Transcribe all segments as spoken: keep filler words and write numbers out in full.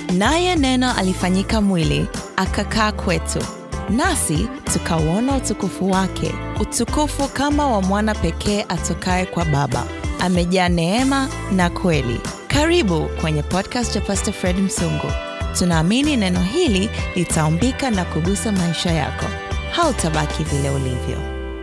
Naye neno alifanyika mwili, akakaa kwetu. Nasi tukauona utukufu wake, utukufu kama wa mwana pekee atokaye kwa Baba. Amejaa neema na kweli. Karibu kwenye podcast ya Pastor Fred Msungu. Tunaamini neno hili litaumbika na kugusa maisha yako. Hautabaki vile ulivyo.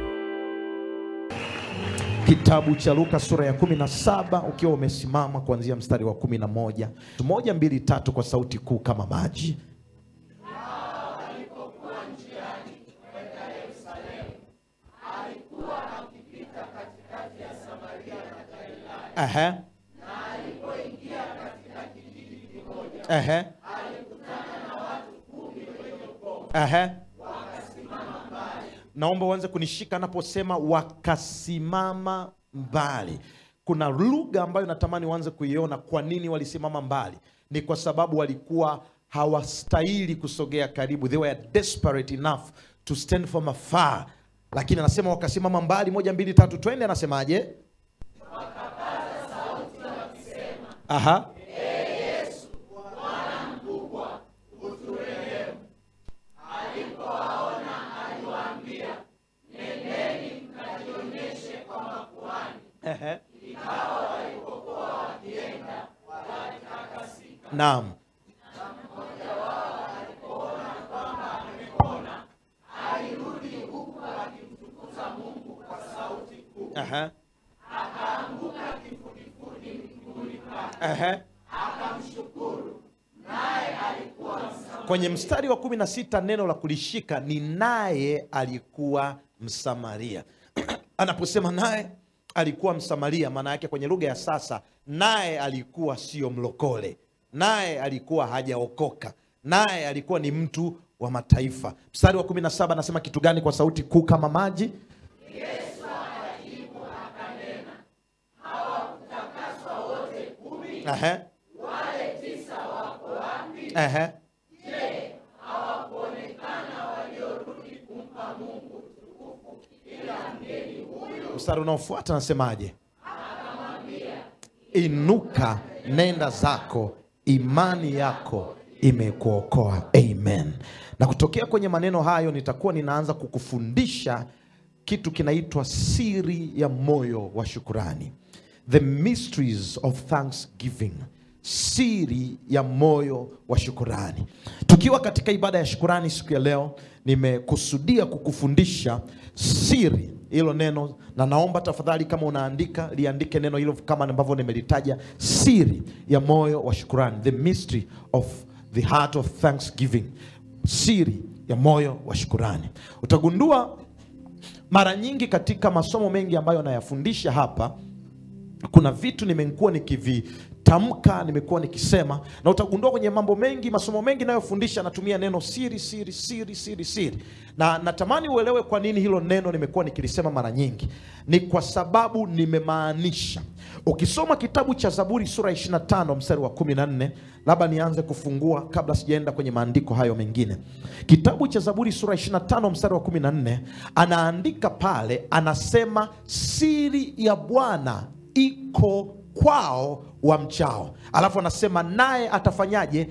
Kitabu cha Luka sura ya kumi na saba, ukiwa umesimama kuanzia mstari wa kumi na moja. Moja, mbili, tatu kwa sauti kuu kama maji. Alipokuwa njiani kwenda Yerusalemu, alikuwa akipita katikati ya Samaria na Galilaya. Aha. Na alipoingia katika kijiji kimoja, Aha. alikutana na watu kumi wenye ukoma. Aha. Wakasimama mbali. Naomba uanze kunishika anaposema wakasimama mbali. Kuna lugha ambayo natamani uanze kuiona. Kwa nini walisimama mbali? Ni kwa sababu walikuwa hawastahili kusogea karibu. They were desperate enough to stand from afar. Lakini anasema wakasimama mbali. Moja, mbili, tatu, twende. Anasemaje? Wakapaza sauti wakisema, Aha. Ee Yesu, Bwana mkubwa, uturehemu. Alipowaona aliwaambia, nendeni mkajionyeshe kwa makuhani. Ehe. Ikawa walipokuwa wakienda, walitakasika. Naam. Aha. Akaanguka kifudifudi miguuni pake, Aha. akamshukuru, naye alikuwa Msamaria. Kwenye mstari wa kumi na sita neno la kulishika ni naye alikuwa Msamaria. Anaposema naye alikuwa Msamaria, maana yake kwenye lugha ya sasa, naye alikuwa sio mlokole, naye alikuwa hajaokoka, naye alikuwa ni mtu wa mataifa. Mstari wa kumi na saba anasema kitu gani kwa sauti kuu kama maji? Yesu akajibu akanena, hawakutakaswa wote kumi? Aha. Wale tisa wako wapi? Aha. Je, hawakuonekana waliorudi kumpa Mungu utukufu ila mgeni huyu? Mstari unaofuata anasemaje? Akamwambia, Inuka, nenda zako, imani yako imekuokoa. Amen. Na kutokea kwenye maneno hayo nitakuwa ninaanza kukufundisha kitu kinaitwa siri ya moyo wa shukrani. The mysteries of thanksgiving. Siri ya moyo wa shukrani. Tukiwa katika ibada ya shukrani siku ya leo, nimekusudia kukufundisha siri hilo neno, na naomba tafadhali kama unaandika, liandike neno hilo kama ambavyo nimelitaja, siri ya moyo wa shukrani. The mystery of the heart of thanksgiving. Siri ya moyo wa shukrani. Utagundua mara nyingi katika masomo mengi ambayo nayafundisha hapa, kuna vitu nimekuwa nikivitamka, nimekuwa nikisema, na utagundua kwenye mambo mengi, masomo mengi nayofundisha natumia neno siri, siri, siri, siri, siri. Na natamani uelewe kwa nini hilo neno nimekuwa nikilisema mara nyingi. Ni kwa sababu nimemaanisha. Ukisoma kitabu cha Zaburi sura ishirini na tano mstari wa kumi na nne, labda nianze kufungua kabla sijaenda kwenye maandiko hayo mengine. Kitabu cha Zaburi sura ishirini na tano mstari wa kumi na nne, anaandika pale, anasema siri ya Bwana iko kwao wamchao. Alafu anasema naye atafanyaje?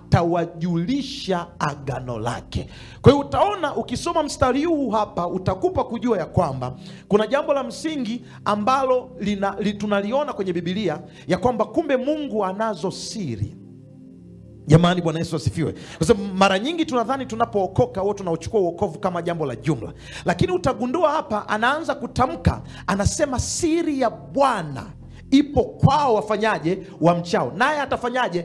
Atawajulisha agano lake. Kwa hiyo utaona ukisoma mstari huu hapa utakupa kujua ya kwamba kuna jambo la msingi ambalo lina, li, tunaliona kwenye Biblia ya kwamba kumbe Mungu anazo siri. Jamani, Bwana Yesu asifiwe. Kwa sababu mara nyingi tunadhani tunapookoka wote tunauchukua wokovu kama jambo la jumla. Lakini utagundua hapa anaanza kutamka, anasema siri ya Bwana ipo kwao wafanyaje? Wamchao. Naye atafanyaje?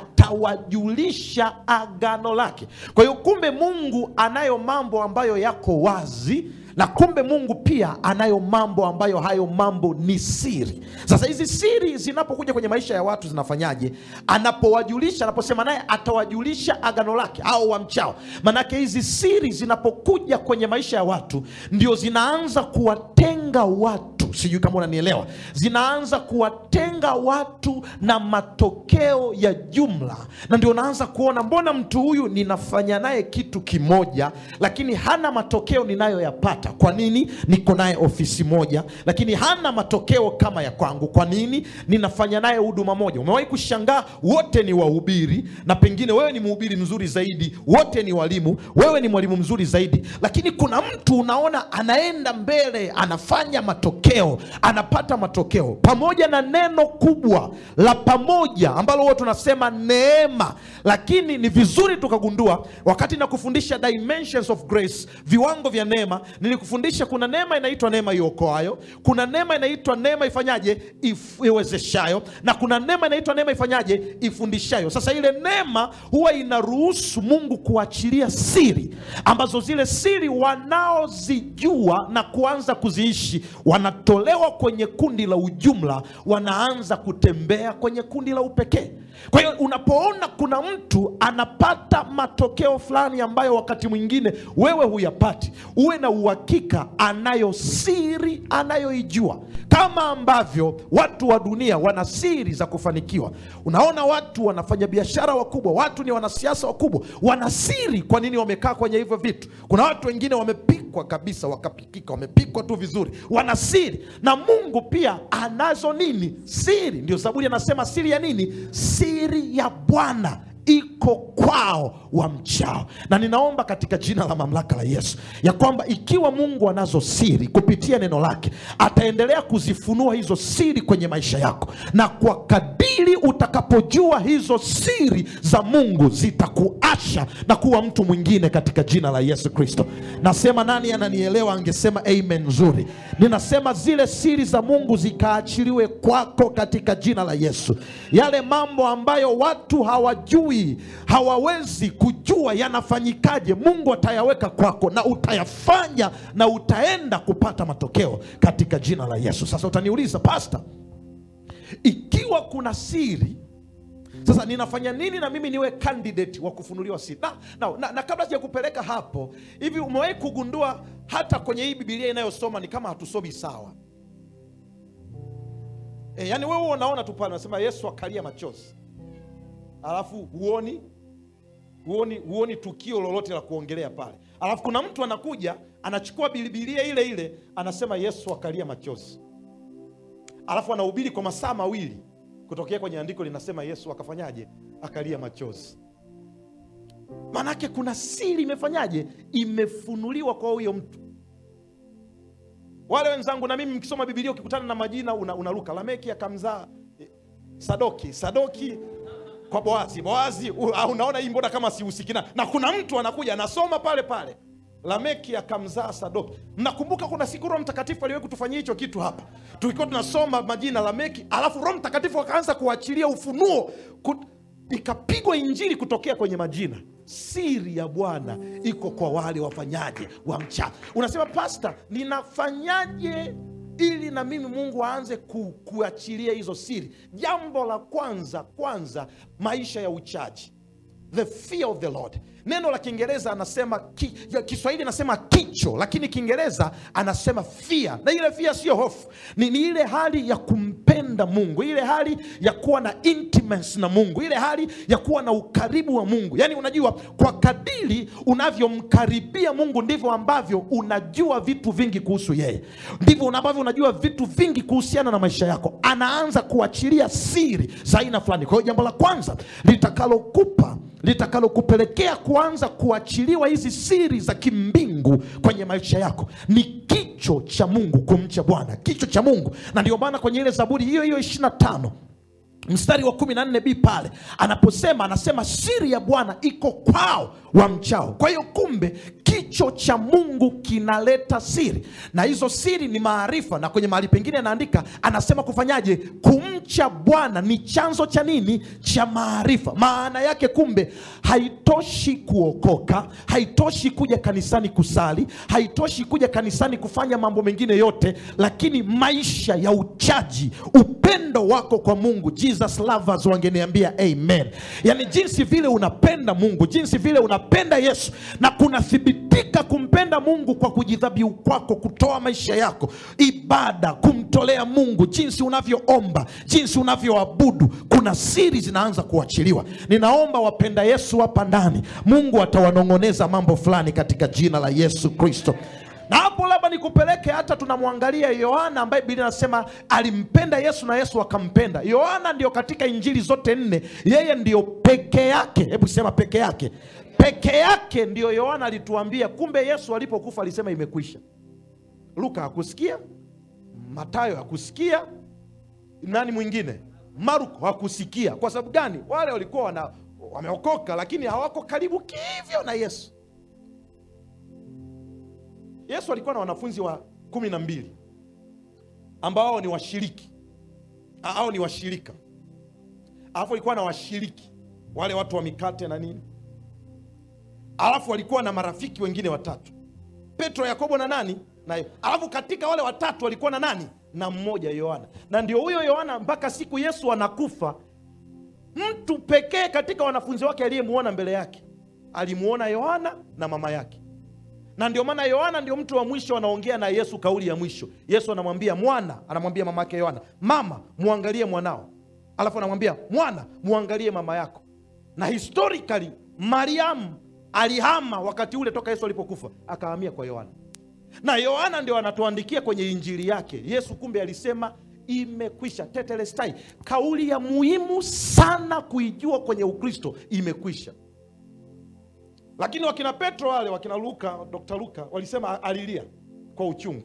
Atawajulisha agano lake. Kwa hiyo kumbe Mungu anayo mambo ambayo yako wazi, na kumbe Mungu pia anayo mambo ambayo hayo mambo ni siri. Sasa hizi siri zinapokuja kwenye maisha ya watu zinafanyaje? Anapowajulisha, anaposema naye atawajulisha agano lake au wamchao. Manake hizi siri zinapokuja kwenye maisha ya watu ndio zinaanza kuwatenga watu vitu, sijui kama unanielewa, zinaanza kuwatenga watu na matokeo ya jumla. Na ndio unaanza kuona, mbona mtu huyu ninafanya naye kitu kimoja lakini hana matokeo ninayoyapata? Kwa nini? Niko naye ofisi moja lakini hana matokeo kama ya kwangu. Kwa nini? Ninafanya naye huduma moja. Umewahi kushangaa, wote ni wahubiri, na pengine wewe ni mhubiri mzuri zaidi, wote ni walimu, wewe ni mwalimu mzuri zaidi, lakini kuna mtu unaona anaenda mbele, anafanya matokeo, anapata matokeo, pamoja na neno kubwa la pamoja ambalo huwa tunasema neema. Lakini ni vizuri tukagundua, wakati na kufundisha dimensions of grace, viwango vya neema, nilikufundisha kuna neema inaitwa neema iokoayo, kuna neema inaitwa neema ifanyaje, iwezeshayo, na kuna neema inaitwa neema ifanyaje, ifundishayo. Sasa ile neema huwa inaruhusu Mungu kuachilia siri, ambazo zile siri wanaozijua na kuanza kuziishi wanatolewa kwenye kundi la ujumla, wanaanza kutembea kwenye kundi la upekee. Kwa hiyo unapoona kuna mtu anapata matokeo fulani ambayo wakati mwingine wewe huyapati, uwe na uhakika anayo siri anayoijua. Kama ambavyo watu wa dunia wana siri za kufanikiwa. Unaona watu wanafanya biashara wakubwa, watu ni wanasiasa wakubwa, wana siri kwa nini wamekaa kwenye hivyo vitu. Kuna watu wengine wamepikwa kabisa, wakapikika, wamepikwa tu vizuri, wana siri. Na Mungu pia anazo nini? Siri. Ndio Zaburi anasema siri ya nini? Siri ya Bwana iko kwao wamchao. Na ninaomba katika jina la mamlaka la Yesu ya kwamba ikiwa Mungu anazo siri kupitia neno lake, ataendelea kuzifunua hizo siri kwenye maisha yako, na kwa kadiri utakapojua hizo siri za Mungu zitakuasha na kuwa mtu mwingine katika jina la Yesu Kristo. Nasema nani ananielewa angesema amen nzuri. Ninasema zile siri za Mungu zikaachiliwe kwako katika jina la Yesu. Yale mambo ambayo watu hawajui, hawawezi kujua yanafanyikaje, Mungu atayaweka kwako na utayafanya, na utaenda kupata matokeo katika jina la Yesu. Sasa utaniuliza, pastor, ikiwa kuna siri, sasa ninafanya nini na mimi niwe candidate wa kufunuliwa siri? Na, na, na, na kabla sija kupeleka hapo, hivi umewahi kugundua hata kwenye hii Biblia inayosoma ni kama hatusomi sawa? E, yani wewe unaona tu pale unasema Yesu akalia machozi, alafu huoni huoni huoni tukio lolote la kuongelea pale. Alafu kuna mtu anakuja anachukua Biblia ile ile anasema Yesu akalia machozi, alafu anahubiri kwa masaa mawili kutokea kwenye andiko linasema Yesu akafanyaje? Akalia machozi. Manake kuna siri imefanyaje? Imefunuliwa kwa huyo mtu. Wale wenzangu na mimi mkisoma Biblia ukikutana na majina unaruka. Una Lameki akamzaa Sadoki, Sadoki kwa Boazi, Boazi unaona hii mbona kama sihusikina. Na kuna mtu anakuja anasoma pale pale Lameki akamzaa Sadoki. Mnakumbuka kuna siku Roho Mtakatifu aliwahi kutufanyia hicho kitu hapa. Tulikuwa tunasoma majina Lameki, alafu Roho Mtakatifu akaanza kuachilia ufunuo, ikapigwa injili kutokea kwenye majina. Siri ya Bwana iko kwa wale wafanyaje? Wamcha. Unasema pastor, ninafanyaje ili na mimi Mungu aanze ku, kuachilia hizo siri? Jambo la kwanza kwanza, maisha ya uchaji. The fear of the Lord. Neno la Kiingereza anasema ki, ya Kiswahili anasema kicho, lakini Kiingereza anasema fear. Na ile fear sio hofu, ni, ni ile hali ya kumpenda Mungu, ile hali ya kuwa na intimacy na Mungu, ile hali ya kuwa na ukaribu wa Mungu. Yani unajua, kwa kadiri unavyomkaribia Mungu ndivyo ambavyo unajua vitu vingi kuhusu yeye, ndivyo ambavyo unajua vitu vingi kuhusiana na maisha yako. Anaanza kuachilia siri za aina fulani. Kwa hiyo jambo la kwanza litakalokupa litakalokupelekea kuanza kuachiliwa hizi siri za kimbingu kwenye maisha yako ni kicho cha Mungu, kumcha Bwana, kicho cha Mungu. Na ndio maana kwenye ile Zaburi hiyo hiyo ishirini na tano mstari wa kumi na nne b pale anaposema, anasema siri ya Bwana iko kwao wamchao. Kwa hiyo kumbe kicho cha Mungu kinaleta siri, na hizo siri ni maarifa. Na kwenye mahali pengine anaandika anasema kufanyaje? Kumcha cha Bwana ni chanzo cha nini? Cha maarifa. Maana yake kumbe haitoshi kuokoka, haitoshi kuja kanisani kusali, haitoshi kuja kanisani kufanya mambo mengine yote, lakini maisha ya uchaji, upendo wako kwa Mungu. Jesus lovers wangeniambia amen. Yani jinsi vile unapenda Mungu, jinsi vile unapenda Yesu, na kunathibitika kumpenda Mungu kwa kujidhabihu kwako, kutoa maisha yako ibada, kumtolea Mungu, jinsi unavyoomba, jinsi unavyoabudu, kuna siri zinaanza kuachiliwa. Ninaomba wapenda Yesu hapa ndani, Mungu atawanongoneza mambo fulani katika jina la Yesu Kristo. Na hapo labda nikupeleke hata tunamwangalia Yohana ambaye Biblia inasema alimpenda Yesu na Yesu akampenda. Yohana ndio katika injili zote nne, yeye ndio peke yake, hebu sema peke yake. Peke yake ndio Yohana alituambia kumbe Yesu alipokufa alisema imekwisha. Luka hakusikia, Mathayo hakusikia, nani mwingine? Marko hakusikia. Kwa sababu gani? Wale walikuwa wana, wameokoka lakini hawako karibu kivyo na Yesu. Yesu alikuwa na wanafunzi wa kumi na mbili ambao ni washiriki, hao ni washirika. Alafu alikuwa na washiriki wale watu wa mikate na nini. Alafu walikuwa na marafiki wengine watatu, Petro, Yakobo na nani? Na alafu katika wale watatu walikuwa na nani? Na mmoja, Yohana. Na ndio huyo Yohana mpaka siku Yesu anakufa, mtu pekee katika wanafunzi wake aliyemuona mbele yake alimuona Yohana na mama yake. Na ndio maana Yohana ndio mtu wa mwisho anaongea na Yesu kauli ya mwisho. Yesu anamwambia mwana, anamwambia mama yake Yohana, mama muangalie mwanao. Alafu anamwambia mwana muangalie mama yako. Na historically Mariamu alihama wakati ule toka Yesu alipokufa, akahamia kwa Yohana. Na Yohana ndio anatuandikia kwenye injili yake Yesu kumbe alisema imekwisha, tetelestai. Kauli ya muhimu sana kuijua kwenye Ukristo, imekwisha. Lakini wakina Petro wale, wakina Luka, Dokta Luka walisema alilia kwa uchungu.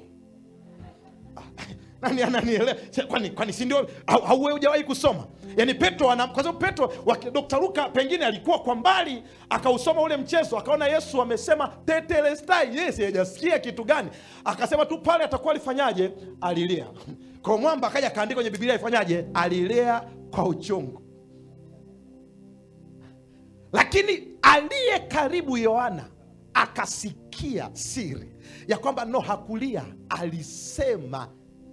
Nani ananielewa? Kwani kwani si ndio hauwe hujawahi kusoma? Yaani Petro ana, kwa sababu Petro, Dokta Luka pengine alikuwa kwa mbali akausoma ule mchezo, akaona Yesu amesema tetelestai. Yes, hajasikia kitu gani? Akasema tu pale atakuwa alifanyaje? Alilia. Kwa mwamba akaja kaandika kwenye Biblia ifanyaje? Alilia kwa uchungu. Lakini aliye karibu Yohana akasikia siri ya kwamba no, hakulia, alisema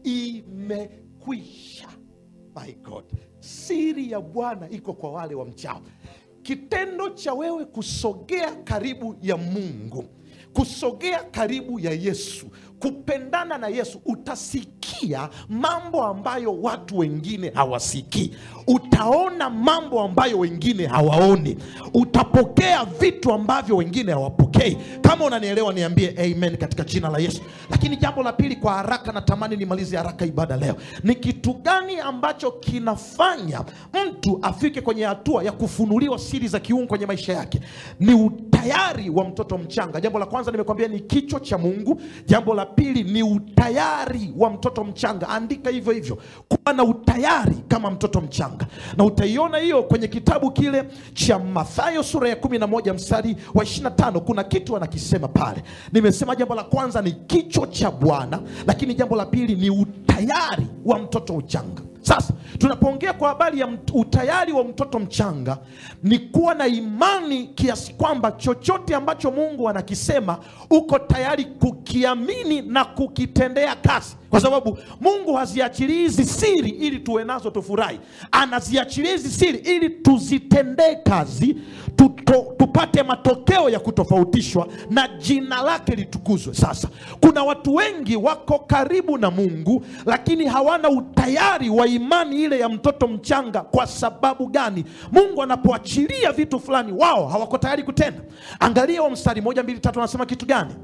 imekwisha. My God, siri ya Bwana iko kwa wale wa mchao. Kitendo cha wewe kusogea karibu ya Mungu, kusogea karibu ya Yesu, kupendana na Yesu, utasikia mambo ambayo watu wengine hawasikii. Utaona mambo ambayo wengine hawaoni. Utapokea vitu ambavyo wengine hawapokei. Kama unanielewa niambie amen katika jina la Yesu. Lakini jambo la pili kwa haraka, natamani nimalize haraka ibada leo. Ni kitu gani ambacho kinafanya mtu afike kwenye hatua ya kufunuliwa siri za kiungu kwenye maisha yake? Ni utayari wa mtoto mchanga. Jambo la kwanza nimekwambia ni kichwa cha Mungu. Jambo la pili ni utayari wa mtoto mchanga. Andika hivyo hivyo, kuwa na utayari kama mtoto mchanga. Na utaiona hiyo kwenye kitabu kile cha Mathayo sura ya kumi na moja mstari wa ishirini na tano. Kuna kitu anakisema pale. Nimesema jambo la kwanza ni kichwa cha Bwana, lakini jambo la pili ni utayari wa mtoto mchanga. Sasa tunapoongea kwa habari ya utayari wa mtoto mchanga, ni kuwa na imani kiasi kwamba chochote ambacho Mungu anakisema uko tayari kukiamini na kukitendea kazi. Kwa sababu Mungu haziachilii hizi siri ili tuwe nazo tufurahi. Anaziachilia hizi siri ili tuzitendee kazi, tuto, tupate matokeo ya kutofautishwa na jina lake litukuzwe. Sasa kuna watu wengi wako karibu na Mungu lakini hawana utayari wa imani ile ya mtoto mchanga. Kwa sababu gani? Mungu anapoachilia vitu fulani wao hawako tayari kutenda. Angalia wa mstari moja mbili tatu anasema kitu gani?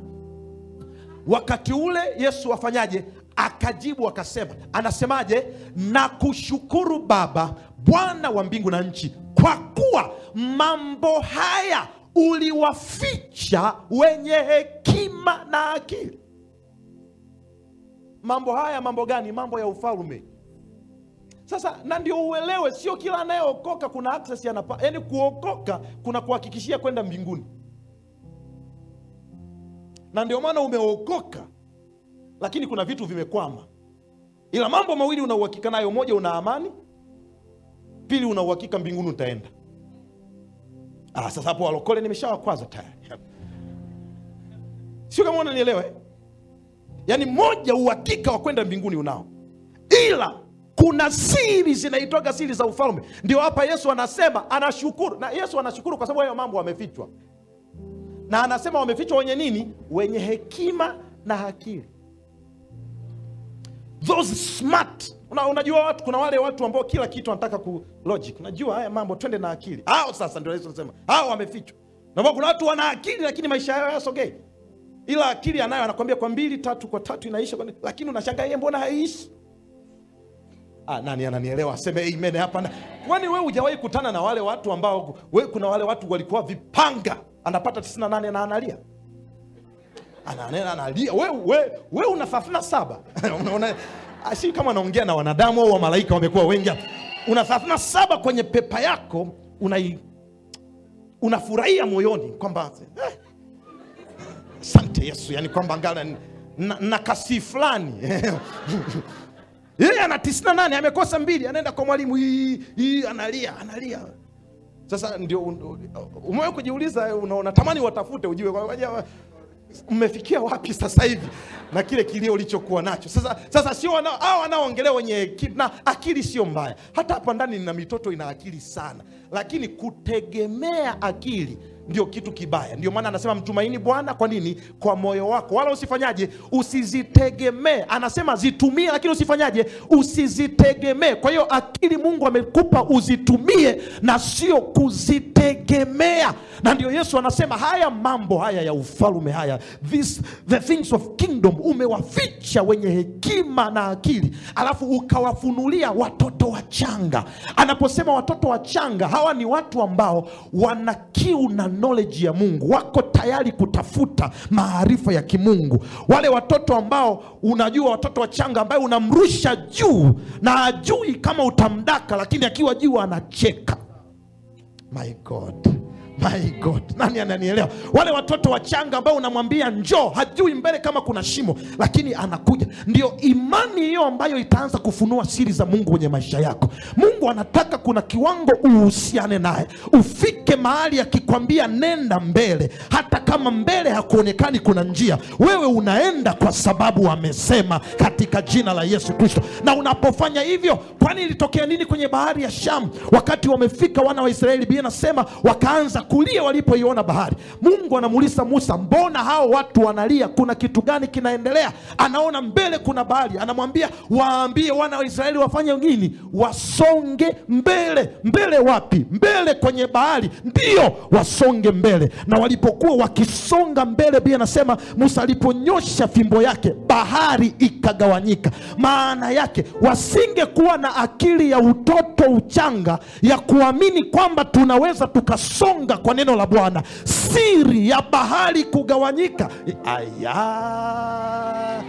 Wakati ule Yesu afanyaje? Akajibu akasema, anasemaje? Na kushukuru Baba, Bwana wa mbingu na nchi, kwa kuwa mambo haya uliwaficha wenye hekima na akili. Mambo haya mambo gani? Mambo ya ufalme. Sasa na ndio uelewe, sio kila anayeokoka kuna access yanapa. Yaani kuokoka kuna kuhakikishia kwenda mbinguni. Na ndio maana umeokoka lakini kuna vitu vimekwama. Ila mambo mawili una uhakika nayo, moja una amani, Pili, una uhakika mbinguni utaenda. Ah, sasa hapo walokole nimeshawakwaza tayari. Sio kama unanielewa eh? Yaani moja, uhakika wa kwenda mbinguni unao. Ila kuna siri zinaitwaga siri za ufalme. Ndio hapa Yesu anasema anashukuru. Na Yesu anashukuru kwa sababu hayo mambo wamefichwa. Na anasema wamefichwa wenye nini? Wenye hekima na akili. Those smart. Una, unajua watu, kuna wale watu ambao kila kitu wanataka ku logic. Unajua haya mambo twende na akili. Hao sasa ndio Yesu anasema hao wamefichwa. Na kuna watu wana akili lakini maisha yao hayasogei. Ila akili anayo anakuambia kwa mbili tatu kwa tatu inaisha, lakini unashangaa yeye mbona haiishi? Ah, nani ananielewa? Aseme amen hapa. Kwani wewe hujawahi kutana na wale watu ambao wewe, kuna wale watu walikuwa vipanga, anapata tisini na nane na analia. Ananena analia. Wewe wewe wewe una thelathini na saba. Unaona si kama naongea na wanadamu au malaika wamekuwa wengi. Una thelathini na saba kwenye pepa yako, una unafurahia moyoni kwamba eh, asante Yesu, yani kwamba ngala na, na kasi fulani. Yeye ana tisini na nane, amekosa mbili, anaenda kwa mwalimu hii hii analia, analia. Sasa ndio umewahi kujiuliza, unatamani watafute ujue kwa mmefikia wapi sasa hivi na kile kilio ulichokuwa nacho. Sasa sasa sio hao wanaoongelea wenye na akili sio mbaya. Hata hapa ndani nina mitoto ina akili sana, lakini kutegemea akili ndio kitu kibaya. Ndio maana anasema mtumaini Bwana. Kwa nini? Kwa moyo wako, wala usifanyaje? Usizitegemee. Anasema zitumie, lakini usifanyaje? Usizitegemee. Kwa hiyo akili Mungu amekupa uzitumie na sio kuzitegemea. Na ndio Yesu anasema haya mambo haya ya ufalme haya, this the things of kingdom, umewaficha wenye hekima na akili, alafu ukawafunulia watoto wachanga. Anaposema watoto wachanga, hawa ni watu ambao wana kiu na knowledge ya Mungu, wako tayari kutafuta maarifa ya kimungu. Wale watoto ambao unajua, watoto wachanga ambaye unamrusha juu na ajui kama utamdaka, lakini akiwa juu anacheka. My God, my God, nani ananielewa? Wale watoto wachanga ambao unamwambia njoo, hajui mbele kama kuna shimo, lakini anakuja. Ndio imani hiyo ambayo itaanza kufunua siri za Mungu kwenye maisha yako. Mungu anataka kuna kiwango uhusiane naye, ufike mahali akikwambia nenda mbele, hata kama mbele hakuonekani kuna njia, wewe unaenda kwa sababu amesema, katika jina la Yesu Kristo. Na unapofanya hivyo, kwani ilitokea nini kwenye bahari ya Shamu? Wakati wamefika wana wa Israeli, Biblia inasema wakaanza kulia walipoiona bahari. Mungu anamuuliza Musa, mbona hao watu wanalia? Kuna kitu gani kinaendelea? Anaona mbele kuna bahari, anamwambia waambie wana wa Israeli wafanye nini? Wasonge mbele. Mbele wapi? Mbele kwenye bahari. Ndio, wasonge mbele. Na walipokuwa wakisonga mbele, Biblia inasema Musa aliponyosha fimbo yake, bahari ikagawanyika. Maana yake wasingekuwa na akili ya utoto uchanga ya kuamini kwamba tunaweza tukasonga kwa neno la Bwana, siri ya bahari kugawanyika. Aya,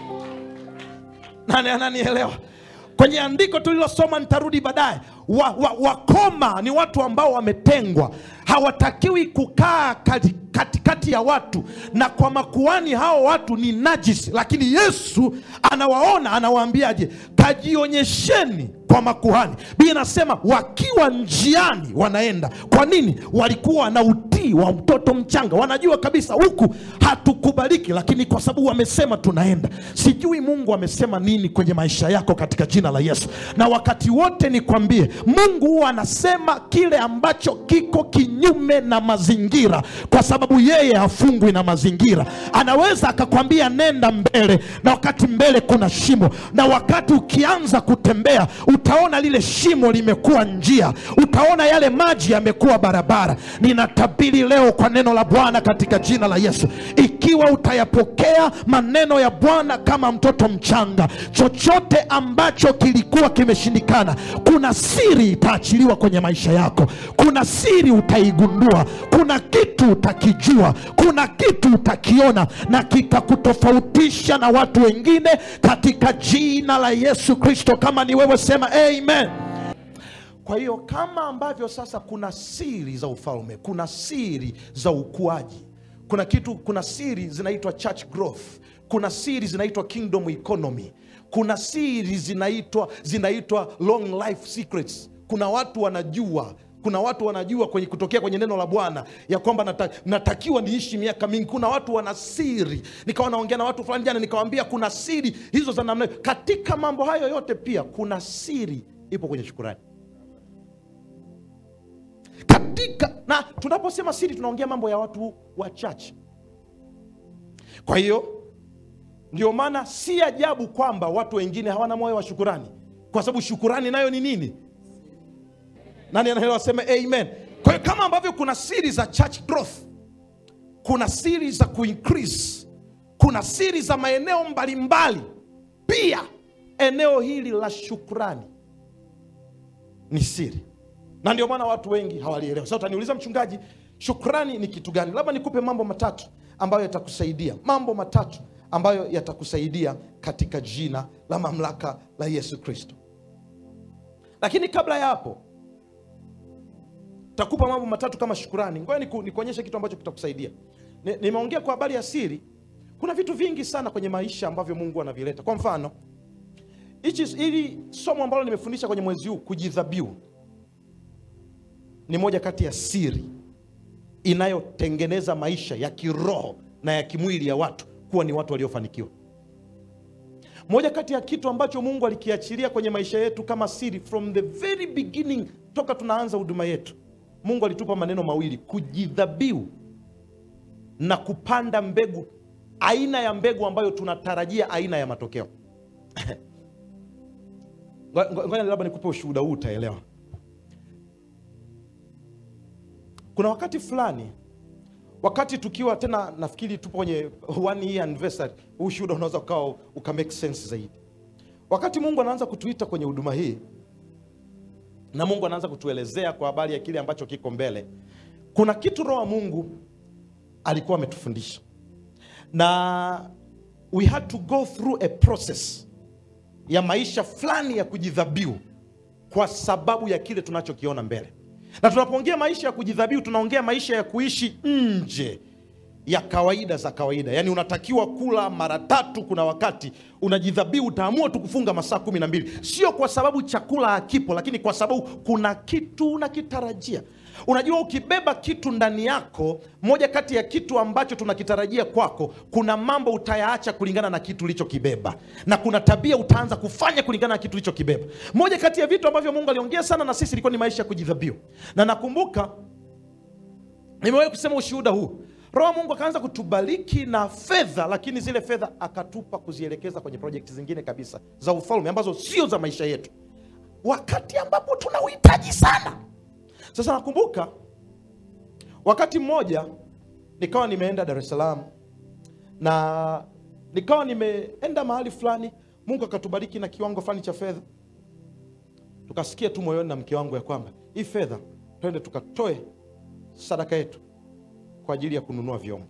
nani ananielewa? Kwenye andiko tulilosoma, nitarudi baadaye, wa, wa, wakoma ni watu ambao wametengwa, hawatakiwi kukaa katikati kati ya watu, na kwa makuhani hao watu ni najisi. Lakini Yesu anawaona, anawaambiaje? Kajionyesheni kwa makuhani. Biblia inasema wakiwa njiani wanaenda. Kwa nini? Walikuwa na utii wa mtoto mchanga, wanajua kabisa huku hatukubaliki, lakini kwa sababu wamesema tunaenda. Sijui Mungu amesema nini kwenye maisha yako katika jina la Yesu. Na wakati wote nikwambie, Mungu huwa anasema kile ambacho kiko kinyume na mazingira, kwa sababu yeye hafungwi na mazingira. Anaweza akakwambia nenda mbele, na wakati mbele kuna shimo, na wakati ukianza kutembea utaona lile shimo limekuwa njia, utaona yale maji yamekuwa barabara. Ninatabiri leo kwa neno la Bwana katika jina la Yesu, ikiwa utayapokea maneno ya Bwana kama mtoto mchanga, chochote ambacho kilikuwa kimeshindikana, kuna siri itaachiliwa kwenye maisha yako. Kuna siri utaigundua, kuna kitu utakijua, kuna kitu utakiona, na kikakutofautisha na watu wengine katika jina la Yesu Kristo. Kama ni wewe sema amen. Kwa hiyo kama ambavyo sasa kuna siri za ufalme, kuna siri za ukuaji, kuna kitu, kuna siri zinaitwa church growth, kuna siri zinaitwa kingdom economy, kuna siri zinaitwa zinaitwa long life secrets. kuna watu wanajua kuna watu wanajua kwenye kutokea kwenye neno la Bwana ya kwamba nata, natakiwa niishi miaka mingi. Kuna watu wana siri. Nikawa naongea na watu fulani jana, nikawaambia kuna siri hizo za namna hiyo. Katika mambo hayo yote pia kuna siri ipo kwenye shukrani. Katika, na tunaposema siri tunaongea mambo ya watu wachache. Kwa hiyo ndio maana si ajabu kwamba watu wengine hawana moyo wa shukurani, kwa sababu shukurani nayo ni nini? Nani anaelewa? Sema amen. Kwa hiyo kama ambavyo kuna siri za church growth, kuna siri za kuincrease, kuna siri za maeneo mbalimbali, pia eneo hili la shukrani ni siri. Na ndio maana watu wengi hawalielewa. Sasa utaniuliza, mchungaji, shukrani ni kitu gani? Labda nikupe mambo matatu ambayo yatakusaidia. Mambo matatu ambayo yatakusaidia katika jina la mamlaka la Yesu Kristo. Lakini kabla ya hapo, takupa mambo matatu kama shukrani. Ngoja nikuonyeshe kitu ambacho kitakusaidia. Nimeongea kwa habari ya siri. Kuna vitu vingi sana kwenye maisha ambavyo Mungu anavileta. Kwa mfano, hili somo ambalo nimefundisha kwenye mwezi huu, kujidhabihu, ni moja kati ya siri inayotengeneza maisha ya kiroho na ya kimwili ya watu kuwa ni watu waliofanikiwa. Moja kati ya kitu ambacho Mungu alikiachilia kwenye maisha yetu kama siri from the very beginning, toka tunaanza huduma yetu, Mungu alitupa maneno mawili: kujidhabihu na kupanda mbegu, aina ya mbegu ambayo tunatarajia aina ya matokeo. Ngoja labda nikupe ushuhuda huu, utaelewa. Kuna wakati fulani, wakati tukiwa tena, nafikiri tupo kwenye one year anniversary, ushuhuda unaweza ukao uka make sense zaidi. Wakati Mungu anaanza kutuita kwenye huduma hii, na Mungu anaanza kutuelezea kwa habari ya kile ambacho kiko mbele, kuna kitu Roho wa Mungu alikuwa ametufundisha, na we had to go through a process ya maisha fulani ya kujidhabihu kwa sababu ya kile tunachokiona mbele. Na tunapoongea maisha ya kujidhabihu, tunaongea maisha ya kuishi nje ya kawaida za kawaida. Yaani unatakiwa kula mara tatu, kuna wakati unajidhabihu, utaamua tu kufunga masaa kumi na mbili. Sio kwa sababu chakula hakipo, lakini kwa sababu kuna kitu unakitarajia. Unajua, ukibeba kitu ndani yako, moja kati ya kitu ambacho tunakitarajia kwako, kuna mambo utayaacha kulingana na kitu ulichokibeba, na kuna tabia utaanza kufanya kulingana na kitu ulichokibeba. Moja kati ya vitu ambavyo Mungu aliongea sana na sisi ilikuwa ni maisha ya kujidhabihu. Na nakumbuka nimewahi kusema ushuhuda huu. Roho Mungu akaanza kutubariki na fedha, lakini zile fedha akatupa kuzielekeza kwenye project zingine kabisa za ufalme ambazo sio za maisha yetu, wakati ambapo tuna uhitaji sana. Sasa nakumbuka wakati mmoja nikawa nimeenda Dar es Salaam, na nikawa nimeenda mahali fulani, Mungu akatubariki na kiwango fulani cha fedha. Tukasikia tu moyoni na mke wangu ya kwamba hii fedha twende tukatoe sadaka yetu kwa ajili ya kununua vyombo.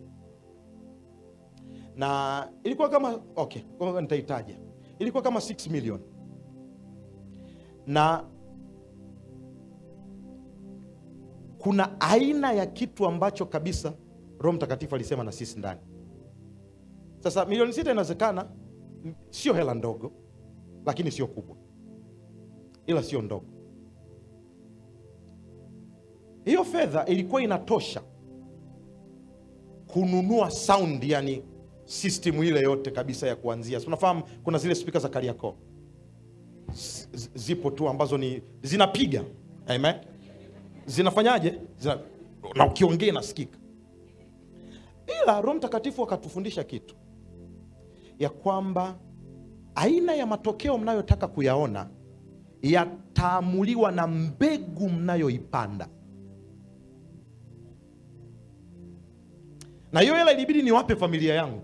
Na ilikuwa kama, okay, kwa nitaitaja, ilikuwa kama six million. Na kuna aina ya kitu ambacho kabisa Roho Mtakatifu alisema na sisi ndani. Sasa milioni sita inawezekana sio hela ndogo, lakini sio kubwa, ila sio ndogo. Hiyo fedha ilikuwa inatosha kununua sound, yani system ile yote kabisa ya kuanzia. So, unafahamu kuna zile speaker za Kariakoo zipo tu ambazo ni zinapiga, amen, zinafanyaje, zina, na ukiongea nasikika. Ila Roho Mtakatifu akatufundisha kitu ya kwamba aina ya matokeo mnayotaka kuyaona yataamuliwa na mbegu mnayoipanda. Na hiyo hela ilibidi niwape familia yangu,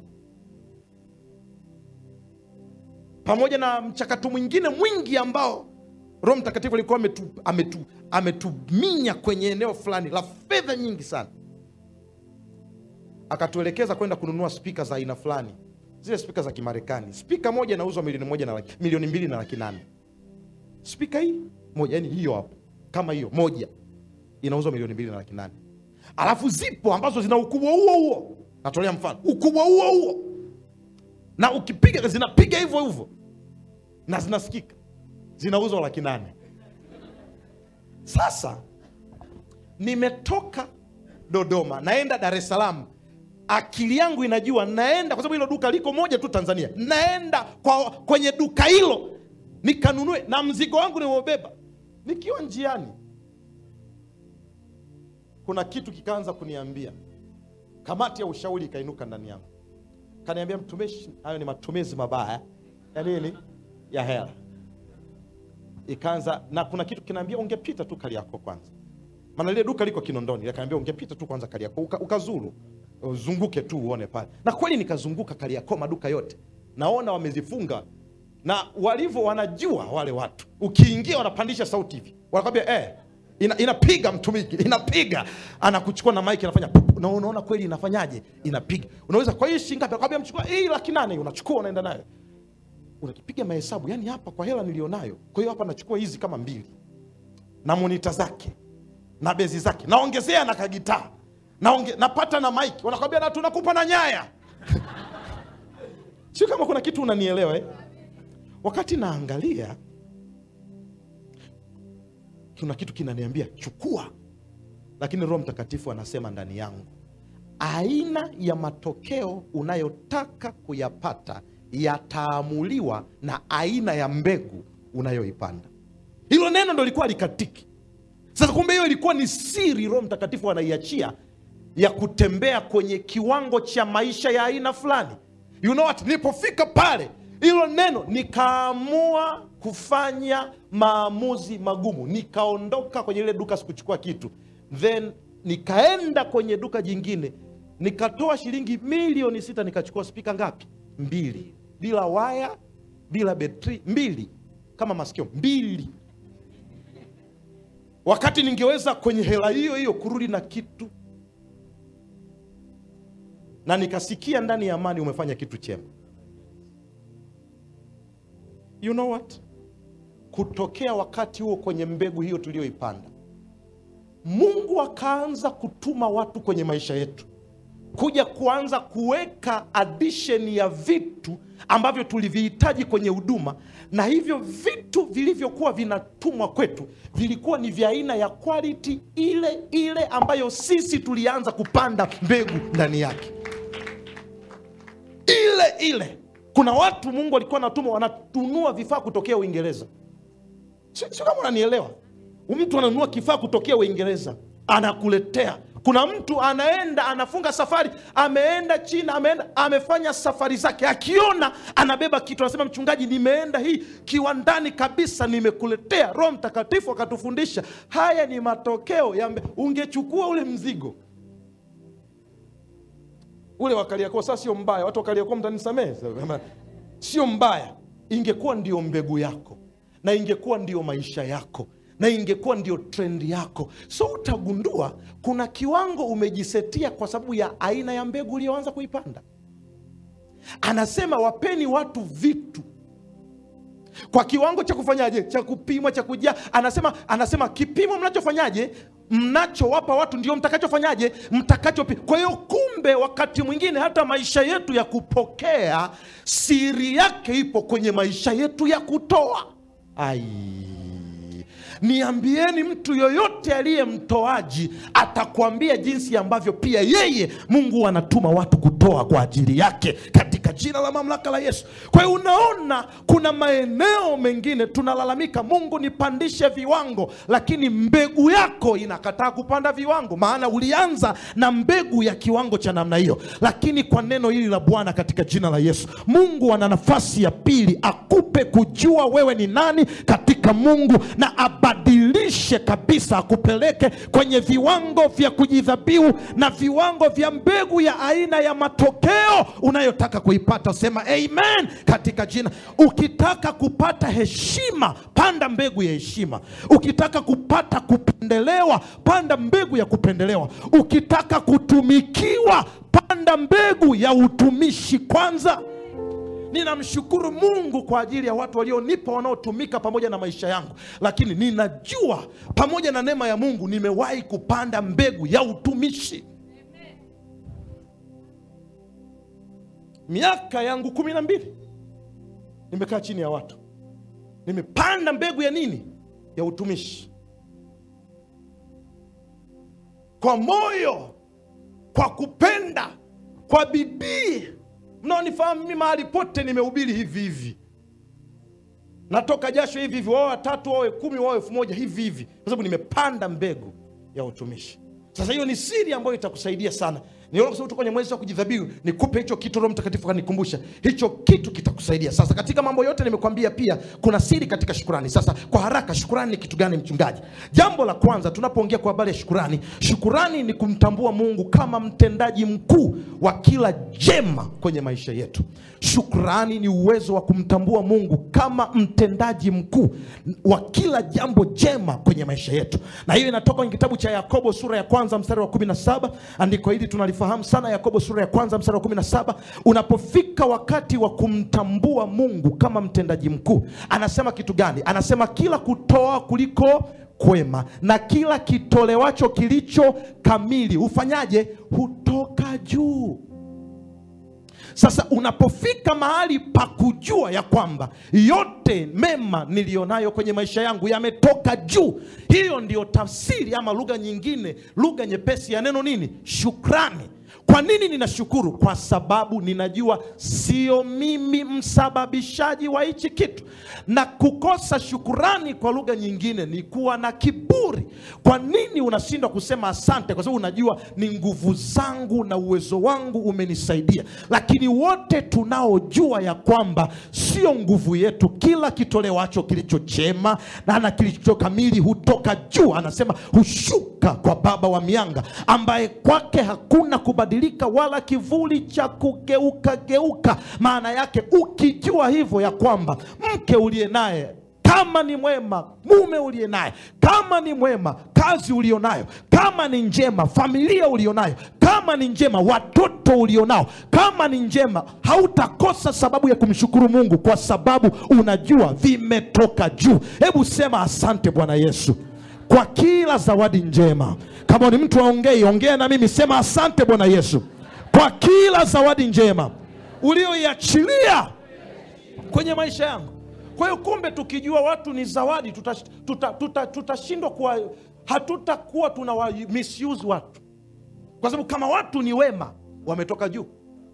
pamoja na mchakato mwingine mwingi ambao Roho Mtakatifu alikuwa ametu, ametu, ametuminya kwenye eneo fulani la fedha nyingi sana. Akatuelekeza kwenda kununua speaker za aina fulani, zile speaker za Kimarekani. Speaker moja inauzwa milioni moja na laki, milioni mbili na laki nane. Speaker hii moja, yani hiyo hapo, kama hiyo moja inauzwa milioni mbili na laki nane. Alafu zipo ambazo zina ukubwa huo huo, natolea mfano, ukubwa huo huo, na ukipiga zinapiga hivyo hivyo na zinasikika, zinauzwa laki nane. Sasa nimetoka Dodoma naenda Dar es Salaam, akili yangu inajua naenda, kwa sababu hilo duka liko moja tu Tanzania, naenda kwa kwenye duka hilo nikanunue na mzigo wangu nimeubeba. Nikiwa njiani kuna kitu kikaanza kuniambia, kamati ya ushauri ikainuka ndani yangu, kaniambia, mtumishi, hayo ni matumizi mabaya ya nini, ya hela. Ikaanza na kuna kitu kinaambia, ungepita tu Kariakoo kwanza, maana ile duka liko Kinondoni. Akaniambia, ungepita tu kwanza Kariakoo uka, ukazuru uzunguke tu uone pale. Na kweli nikazunguka Kariakoo, maduka yote naona wamezifunga, na walivyo wanajua wale watu, ukiingia wanapandisha sauti hivi, wanakwambia eh ina, inapiga mtumiki, inapiga, anakuchukua na mic anafanya pup, na unaona kweli inafanyaje, inapiga. Unaweza kwa hiyo shilingi ngapi? Anakwambia mchukua hii laki nane, unachukua unaenda nayo. Unakipiga mahesabu, yani hapa kwa hela nilionayo, kwa hiyo hapa nachukua hizi kama mbili na monitor zake na bezi zake, naongezea na kagitaa, naonge, napata na mic, wanakwambia na tunakupa na nyaya. Sio kama kuna kitu unanielewa eh? Wakati naangalia kuna kitu kinaniambia chukua, lakini Roho Mtakatifu anasema ndani yangu, aina ya matokeo unayotaka kuyapata yataamuliwa na aina ya mbegu unayoipanda. Hilo neno ndo lilikuwa likatiki. Sasa kumbe hiyo ilikuwa ni siri Roho Mtakatifu anaiachia ya kutembea kwenye kiwango cha maisha ya aina fulani. You know what? Nilipofika pale hilo neno, nikaamua kufanya maamuzi magumu. Nikaondoka kwenye ile duka, sikuchukua kitu. Then nikaenda kwenye duka jingine, nikatoa shilingi milioni sita, nikachukua speaker ngapi? Mbili. Bila waya, bila betri, mbili. Kama masikio, mbili. Wakati ningeweza kwenye hela hiyo hiyo kurudi na kitu. Na nikasikia ndani ya amani, umefanya kitu chema. You know what? Kutokea wakati huo kwenye mbegu hiyo tulioipanda, Mungu akaanza kutuma watu kwenye maisha yetu, kuja kuanza kuweka addition ya vitu ambavyo tulivihitaji kwenye huduma. Na hivyo vitu vilivyokuwa vinatumwa kwetu vilikuwa ni vya aina ya quality ile ile ambayo sisi tulianza kupanda mbegu ndani yake. Ile ile. Kuna watu Mungu alikuwa anatuma wanatunua vifaa kutokea Uingereza. Sio kama unanielewa. Mtu ananunua kifaa kutokea Uingereza, anakuletea. Kuna mtu anaenda anafunga safari, ameenda China, ameenda amefanya safari zake, akiona anabeba kitu anasema, mchungaji, nimeenda hii kiwandani kabisa, nimekuletea. Roho Mtakatifu akatufundisha haya ni matokeo ya mbe. Ungechukua ule mzigo ule wa Kariakoo, sasa sio mbaya, watu wa Kariakoo mtanisamehe, sio mbaya, ingekuwa ndio mbegu yako, na ingekuwa ndio maisha yako, na ingekuwa ndio trend yako. So utagundua kuna kiwango umejisetia kwa sababu ya aina ya mbegu uliyoanza kuipanda. Anasema wapeni watu vitu kwa kiwango cha kufanyaje, cha kupimwa, cha kujia. Anasema anasema kipimo mnachofanyaje, mnachowapa watu ndio mtakachofanyaje, mtakachopima. Kwa hiyo kumbe wakati mwingine hata maisha yetu ya kupokea, siri yake ipo kwenye maisha yetu ya kutoa. Ai, niambieni, mtu yoyote aliye mtoaji atakwambia jinsi ambavyo pia yeye Mungu anatuma watu kutoa kwa ajili yake, katika jina la mamlaka la Yesu. Kwa hiyo unaona kuna maeneo mengine tunalalamika, Mungu nipandishe viwango, lakini mbegu yako inakataa kupanda viwango, maana ulianza na mbegu ya kiwango cha namna hiyo. Lakini kwa neno hili la Bwana katika jina la Yesu, Mungu ana nafasi ya pili, akupe kujua wewe ni nani katika Mungu, na abadilishe kabisa, akupeleke kwenye viwango vya kujidhabihu na viwango vya mbegu ya aina ya matokeo unayotaka kuipata. Sema amen katika jina. Ukitaka kupata heshima, panda mbegu ya heshima. Ukitaka kupata kupendelewa, panda mbegu ya kupendelewa. Ukitaka kutumikiwa, panda mbegu ya utumishi kwanza. Ninamshukuru Mungu kwa ajili ya watu walionipa wanaotumika pamoja na maisha yangu, lakini ninajua pamoja na neema ya Mungu nimewahi kupanda mbegu ya utumishi. Miaka yangu kumi na mbili nimekaa chini ya watu, nimepanda mbegu ya nini? Ya utumishi. kwa moyo, kwa kupenda, kwa bidii. Mnaonifahamu mimi mahali pote nimehubiri hivi hivi. Natoka jasho hivi hivi, wao watatu, wao kumi, wao elfu moja hivi hivi, kwa sababu nimepanda mbegu ya utumishi. Sasa hiyo ni siri ambayo itakusaidia sana. Niona kwa kwenye mwezi wa kujidhabihu, nikupe hicho kitu, Roho Mtakatifu kanikumbusha. Hicho kitu kitakusaidia. Sasa katika mambo yote nimekwambia pia kuna siri katika shukrani. Sasa kwa haraka, shukrani ni kitu gani mchungaji? Jambo la kwanza tunapoongea kwa habari ya shukrani, shukrani ni kumtambua Mungu kama mtendaji mkuu wa kila jema kwenye maisha yetu. Shukrani ni uwezo wa kumtambua Mungu kama mtendaji mkuu wa kila jambo jema kwenye maisha yetu. Na hiyo inatoka kwenye kitabu cha Yakobo sura ya kwanza mstari wa kumi na saba. Andiko hili tunalifahamu sana, Yakobo sura ya kwanza mstari wa kumi na saba. Unapofika wakati wa kumtambua Mungu kama mtendaji mkuu, anasema kitu gani? Anasema kila kutoa kuliko kwema na kila kitolewacho kilicho kamili ufanyaje? Hutoka juu. Sasa unapofika mahali pa kujua ya kwamba yote mema nilionayo kwenye maisha yangu yametoka juu, hiyo ndio tafsiri ama lugha nyingine, lugha nyepesi ya neno nini? Shukrani. Kwa nini ninashukuru? Kwa sababu ninajua sio mimi msababishaji wa hichi kitu. Na kukosa shukurani kwa lugha nyingine ni kuwa na kiburi. Kwa nini unashindwa kusema asante? Kwa sababu unajua ni nguvu zangu na uwezo wangu umenisaidia. Lakini wote tunaojua ya kwamba sio nguvu yetu, kila kitolewacho kilicho chema na na kilicho kamili hutoka juu. Anasema hushuka kwa Baba wa mianga, ambaye kwake hakuna kubadilika wala kivuli cha kugeuka geuka. Maana yake ukijua hivyo ya kwamba mke uliye naye kama ni mwema, mume uliye naye kama ni mwema, kazi ulionayo kama ni njema, familia ulionayo kama ni njema, watoto ulionao kama ni njema, hautakosa sababu ya kumshukuru Mungu, kwa sababu unajua vimetoka juu. Hebu sema asante Bwana Yesu kwa kila zawadi njema. Kama ni mtu aongei, ongea na mimi, sema asante Bwana Yesu kwa kila zawadi njema ulioiachilia kwenye maisha yangu. Kwa hiyo kumbe tukijua watu ni zawadi, tutashindwa tuta, tuta, tuta kuwa, hatutakuwa tunawa misuse watu. Kwa sababu kama watu ni wema, wametoka juu.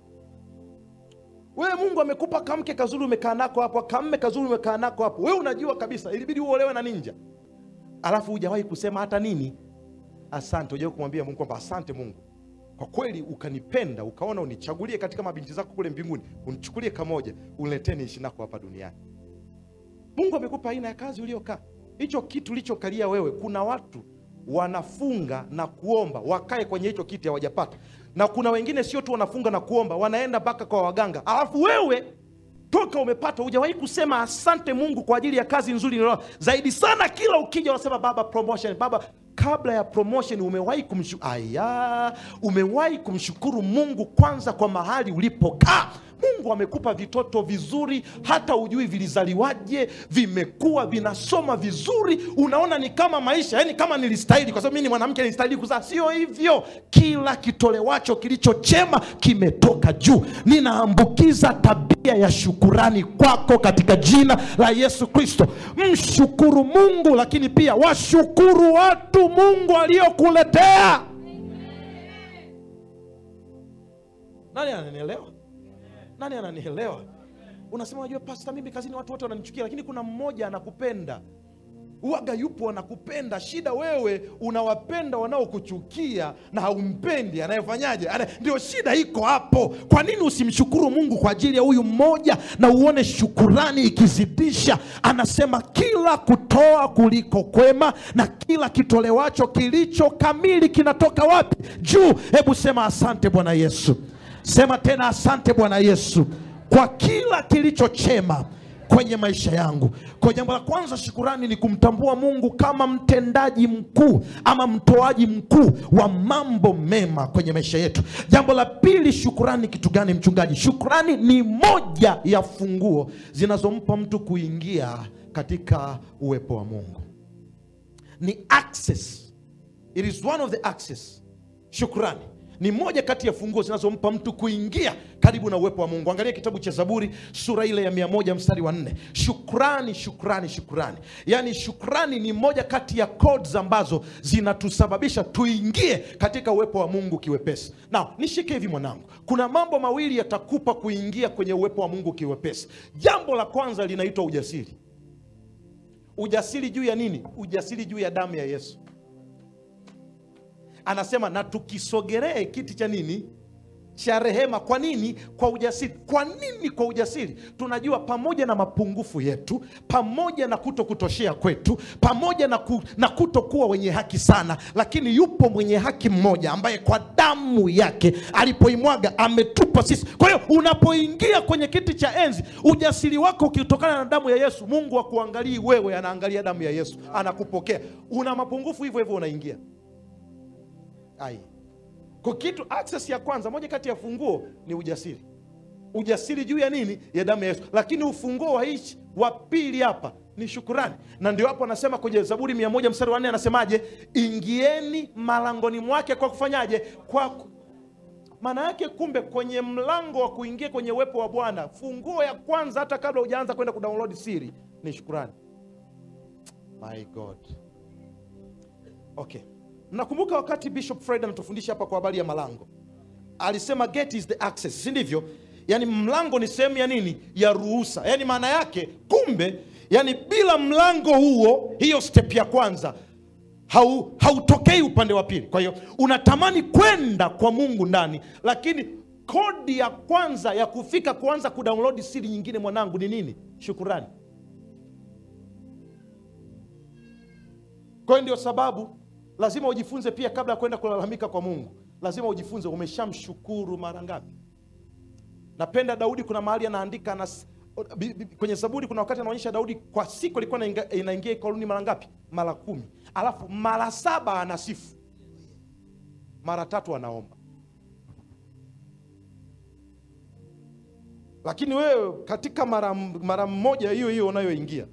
Wewe Mungu amekupa kamke kazuri umekaa nako hapo, kamme kazuri umekaa nako hapo. Wewe unajua kabisa ilibidi uolewe na ninja. Alafu hujawahi kusema hata nini? Asante. Hujawahi kumwambia Mungu kwamba asante Mungu, kwa kweli ukanipenda, ukaona unichagulie katika mabinti zako kule mbinguni, unichukulie kamoja, uniletee niishi nako hapa duniani. Mungu amekupa aina ya kazi uliokaa. Hicho kitu ulichokalia wewe, kuna watu wanafunga na kuomba wakae kwenye hicho kiti hawajapata. Na kuna wengine sio tu wanafunga na kuomba, wanaenda mpaka kwa waganga. Alafu wewe toka umepata hujawahi kusema asante Mungu kwa ajili ya kazi nzuri nilio. Zaidi sana kila ukija unasema baba promotion, baba. Kabla ya promotion umewahi kumshukuru, aya, umewahi kumshukuru Mungu kwanza kwa mahali ulipokaa. Mungu amekupa vitoto vizuri, hata ujui vilizaliwaje, vimekuwa vinasoma vizuri, unaona ni kama maisha, yani kama nilistahili kwa sababu mimi ni mwanamke nilistahili kuzaa. Sio hivyo. Kila kitolewacho kilicho chema kimetoka juu. Ninaambukiza tabia ya shukurani kwako katika jina la Yesu Kristo. Mshukuru Mungu, lakini pia washukuru watu Mungu aliyokuletea. Nani ananielewa? Nani ananielewa? Unasema unajua pastor, mimi kazini watu wote wananichukia, lakini kuna mmoja anakupenda. Uwaga yupo anakupenda. Shida wewe unawapenda wanaokuchukia na haumpendi anayefanyaje? Ndio shida iko hapo. Kwa nini usimshukuru Mungu kwa ajili ya huyu mmoja na uone shukurani ikizidisha? Anasema kila kutoa kuliko kwema na kila kitolewacho kilicho kamili kinatoka wapi? Juu. Hebu sema asante Bwana Yesu. Sema tena asante Bwana Yesu kwa kila kilicho chema kwenye maisha yangu. Kwa jambo la kwanza, shukurani ni kumtambua Mungu kama mtendaji mkuu ama mtoaji mkuu wa mambo mema kwenye maisha yetu. Jambo la pili, shukurani ni kitu gani mchungaji? Shukurani ni moja ya funguo zinazompa mtu kuingia katika uwepo wa Mungu. Ni access. It is one of the access. Shukurani ni moja kati ya funguo zinazompa mtu kuingia karibu na uwepo wa Mungu. Angalia kitabu cha Zaburi sura ile ya mia moja mstari wa nne. Shukrani, shukrani, shukrani. Yaani shukrani ni moja kati ya codes ambazo zinatusababisha tuingie katika uwepo wa Mungu kiwepesi. Na nishike hivi mwanangu, kuna mambo mawili yatakupa kuingia kwenye uwepo wa Mungu kiwepesi. Jambo la kwanza linaitwa ujasiri. Ujasiri juu ya nini? Ujasiri juu ya damu ya Yesu. Anasema na tukisogelee kiti cha nini? Cha rehema. Kwa nini? Kwa ujasiri. Kwa nini kwa ujasiri? Tunajua pamoja na mapungufu yetu, pamoja na kuto kutoshea kwetu, pamoja na, ku, na kutokuwa wenye haki sana, lakini yupo mwenye haki mmoja ambaye kwa damu yake alipoimwaga ametupa sisi. Kwa hiyo unapoingia kwenye kiti cha enzi, ujasiri wako ukitokana na damu ya Yesu. Mungu akuangalii wewe, anaangalia damu ya Yesu, anakupokea. Una mapungufu hivyo hivyo unaingia. Ai. Kwa kitu access ya kwanza, moja kati ya funguo ni ujasiri. Ujasiri juu ya nini? Ya damu ya Yesu. Lakini ufunguo wa hichi wa pili hapa ni shukrani. Na ndio hapo anasema kwenye Zaburi mia moja mstari wa nne anasemaje? Ingieni malangoni mwake kwa kufanyaje? Kwa maana yake kumbe kwenye mlango wa kuingia kwenye uwepo wa Bwana, funguo ya kwanza hata kabla hujaanza kwenda kudownload siri ni shukrani. My God. Okay. Mnakumbuka wakati Bishop Fred anatufundisha hapa kwa habari ya malango, alisema gate is the access, si ndivyo? Yani mlango ni sehemu ya nini? Ya ruhusa. Yani maana yake kumbe, yani bila mlango huo, hiyo step ya kwanza, hau, hautokei upande wa pili. Kwa hiyo unatamani kwenda kwa Mungu ndani, lakini kodi ya kwanza ya kufika kuanza kudownload siri nyingine mwanangu ni nini? Shukrani. Kwa hiyo ndio sababu lazima ujifunze pia kabla ya kwenda kulalamika kwa Mungu. Lazima ujifunze umeshamshukuru mara ngapi. Napenda Daudi, kuna mahali anaandika na, kwenye Zaburi kuna wakati anaonyesha Daudi kwa siku alikuwa inaingia hekaluni mara ngapi? Mara kumi. Alafu mara saba anasifu, mara tatu anaomba. Lakini wewe katika mara mara mmoja hiyo hiyo unayoingia,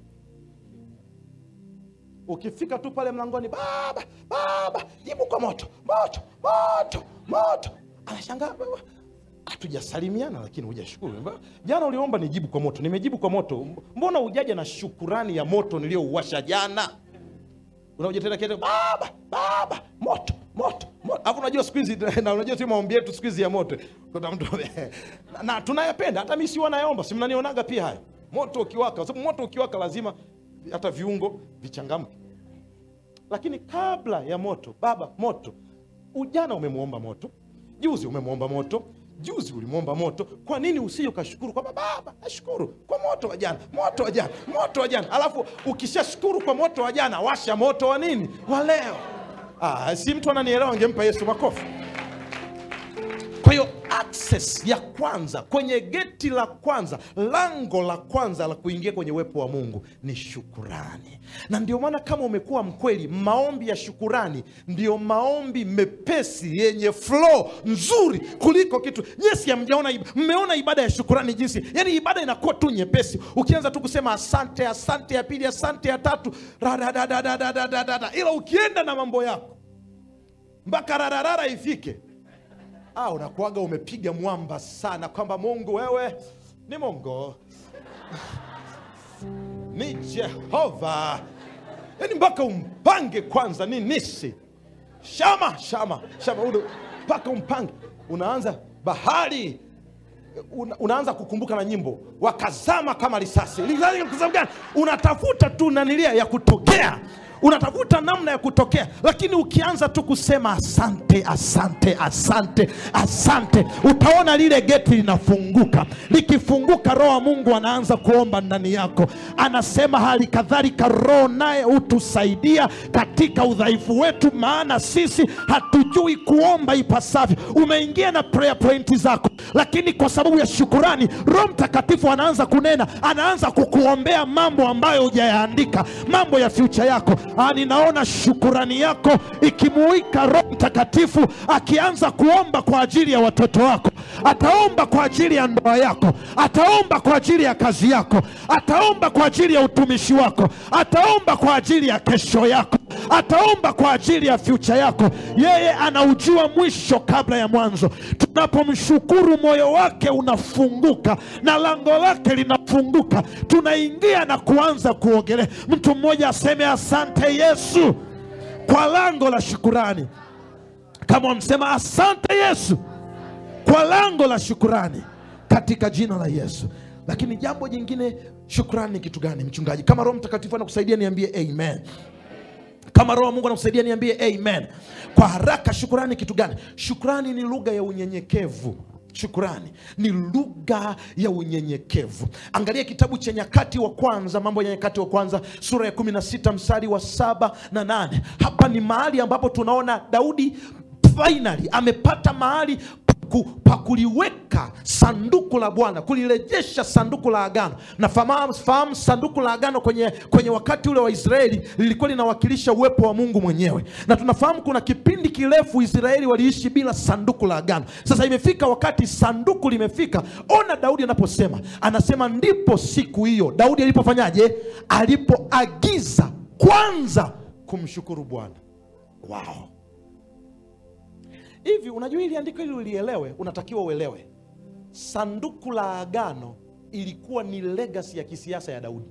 ukifika tu pale mlangoni, baba baba jibu kwa moto moto moto moto, anashangaa hatujasalimiana lakini hujashukuru. Jana uliomba nijibu kwa moto, nimejibu kwa moto, mbona hujaja na shukurani ya moto niliouwasha jana? Unakuja tena kile baba baba moto moto moto. Hapo unajua siku hizi, na unajua tu maombi yetu siku hizi ya moto kwa mtu na, na tunayapenda. Hata mimi si wanaomba, si mnanionaga pia haya moto ukiwaka, kwa sababu moto ukiwaka lazima hata viungo vichangamke. Lakini kabla ya moto, baba moto, ujana umemuomba moto, juzi umemuomba moto, juzi ulimuomba moto. Kwa nini usije ukashukuru kwa baba, nashukuru kwa moto wa jana, moto wa jana, moto wa jana. Alafu ukishashukuru kwa moto wa jana, washa moto wa nini? Wa leo. Ah, si mtu ananielewa angempa Yesu makofi. Kwa hiyo access ya kwanza kwenye geti la kwanza, lango la kwanza la kuingia kwenye uwepo wa Mungu ni shukurani. Na ndio maana kama umekuwa mkweli, maombi ya shukurani ndio maombi mepesi yenye flow nzuri kuliko kitu. Yes, ya mjaona, mmeona ibada ya shukurani jinsi, yani ibada inakuwa tu nyepesi. Ukianza tu kusema asante, asante ya pili, asante ya tatu, radadadadadadadada, ila ukienda na mambo yako mpaka radadada ifike, ah, unakuaga umepiga mwamba sana kwamba Mungu wewe ni Mungu, ni Jehova. Yani mpaka umpange kwanza ni nisi shama shama shama mpaka umpange. Unaanza bahari, una, unaanza kukumbuka na nyimbo wakazama kama risasi. Unatafuta tu nanilia ya kutokea, unatafuta namna ya kutokea. Lakini ukianza tu kusema asante asante asante asante, utaona lile geti linafunguka. Likifunguka, Roho wa Mungu anaanza kuomba ndani yako. Anasema hali kadhalika Roho naye utusaidia katika udhaifu wetu, maana sisi hatujui kuomba ipasavyo. Umeingia na prayer point zako, lakini kwa sababu ya shukurani, Roho Mtakatifu anaanza kunena, anaanza kukuombea mambo ambayo hujayaandika, mambo ya future yako. Ah, ninaona shukurani yako ikimuika Roho Mtakatifu akianza kuomba kwa ajili ya watoto wako. Ataomba kwa ajili ya ndoa yako, ataomba kwa ajili ya kazi yako, ataomba kwa ajili ya utumishi wako, ataomba kwa ajili ya kesho yako, ataomba kwa ajili ya future yako. Yeye anaujua mwisho kabla ya mwanzo. Tunapomshukuru, moyo wake unafunguka na lango lake linafunguka, tunaingia na kuanza kuogelea. Mtu mmoja aseme asante Yesu kwa lango la shukurani. Kama wamsema asante Yesu kwa lango la shukurani, katika jina la Yesu. Lakini jambo jingine, shukrani ni kitu gani mchungaji? Kama Roho Mtakatifu anakusaidia niambie amen. Kama Roho Mungu anakusaidia niambie amen. Kwa haraka, shukrani ni kitu gani? Shukrani ni lugha ya unyenyekevu. Shukrani ni lugha ya unyenyekevu. Angalia kitabu cha Nyakati wa kwanza, Mambo ya Nyakati wa kwanza sura ya kumi na sita mstari wa saba na nane. Hapa ni mahali ambapo tunaona Daudi finally amepata mahali pa kuliweka sanduku la Bwana, kulirejesha sanduku la agano. Na fahamu, fahamu sanduku la agano kwenye, kwenye wakati ule wa Israeli lilikuwa linawakilisha uwepo wa Mungu mwenyewe. Na tunafahamu kuna kipindi kirefu Israeli waliishi bila sanduku la agano. Sasa imefika wakati sanduku limefika. Ona Daudi anaposema, anasema ndipo siku hiyo Daudi alipofanyaje? Alipoagiza kwanza kumshukuru Bwana. Wow. Hivi unajua ili andiko hili ulielewe, unatakiwa uelewe sanduku la agano ilikuwa ni legacy ya kisiasa ya Daudi.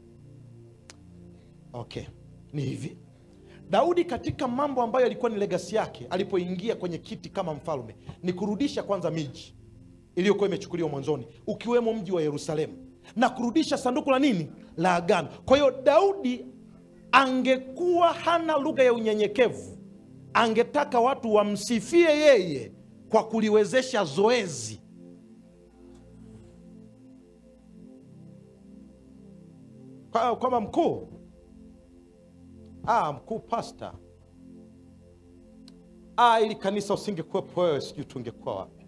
Okay, ni hivi. Daudi katika mambo ambayo yalikuwa ni legacy yake alipoingia kwenye kiti kama mfalme, ni kurudisha kwanza miji iliyokuwa imechukuliwa mwanzoni, ukiwemo mji wa Yerusalemu, na kurudisha sanduku la nini? La agano. Kwa hiyo Daudi angekuwa hana lugha ya unyenyekevu, angetaka watu wamsifie yeye kwa kuliwezesha zoezi. Kwa kama mkuu, ah mkuu pastor, ah ili kanisa usingekuwepo wewe sijui tungekuwa wapi.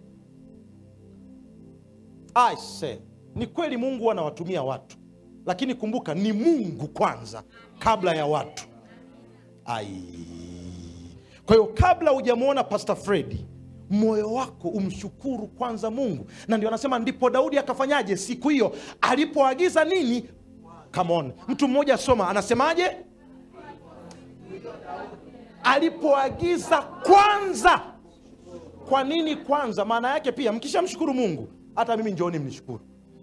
I say, ni kweli Mungu anawatumia watu, lakini kumbuka ni Mungu kwanza kabla ya watu. Ai. Kwa hiyo kabla hujamuona Pastor Freddy, moyo wako umshukuru kwanza Mungu. Na ndio anasema ndipo Daudi akafanyaje siku hiyo alipoagiza nini? Come on. Mtu mmoja soma, anasemaje? Alipoagiza kwanza. Kwa nini kwanza? Maana yake pia mkishamshukuru Mungu, hata mimi njooni mnishukuru.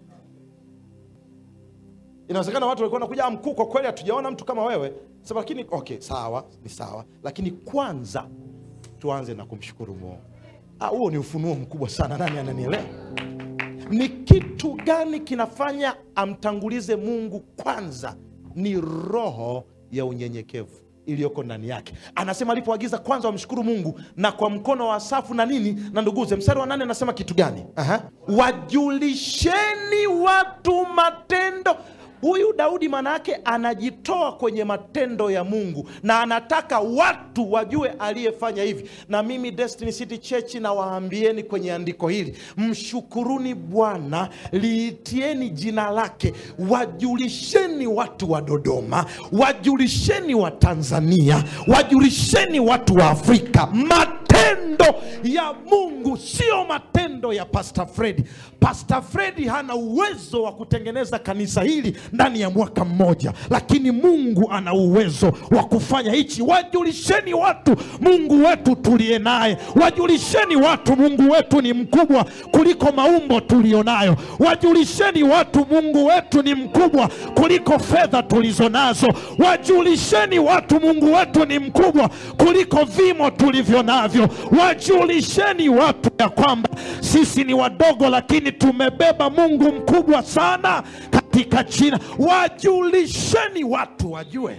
Inawezekana watu walikuwa wanakuja, mkuu kwa kweli hatujaona mtu kama wewe. Sasa lakini okay, sawa, ni sawa. Lakini kwanza tuanze na kumshukuru Mungu. Ah, huo ni ufunuo mkubwa sana. Nani ananielewa? Ni kitu gani kinafanya amtangulize Mungu kwanza? Ni roho ya unyenyekevu iliyoko ndani yake. Anasema alipoagiza kwanza wamshukuru Mungu na kwa mkono wa Asafu na nini na nduguze. Mstari wa nane anasema kitu gani? Aha. Wajulisheni watu matendo. Huyu Daudi maana yake anajitoa kwenye matendo ya Mungu na anataka watu wajue aliyefanya hivi. Na mimi Destiny City Church na waambieni kwenye andiko hili, mshukuruni Bwana, liitieni jina lake, wajulisheni watu wa Dodoma, wajulisheni wa Tanzania, wajulisheni watu wa Afrika matendo ya Mungu, sio matendo ya Pastor Freddy. Pastor Freddy hana uwezo wa kutengeneza kanisa hili ndani ya mwaka mmoja, lakini Mungu ana uwezo wa kufanya hichi. Wajulisheni watu Mungu wetu tuliye naye. Wajulisheni watu Mungu wetu ni mkubwa kuliko maumbo tulionayo. Wajulisheni watu Mungu wetu ni mkubwa kuliko fedha tulizonazo. Wajulisheni watu Mungu wetu ni mkubwa kuliko vimo tulivyo navyo. Wajulisheni watu ya kwamba sisi ni wadogo lakini tumebeba Mungu mkubwa sana katika jina. Wajulisheni watu wajue.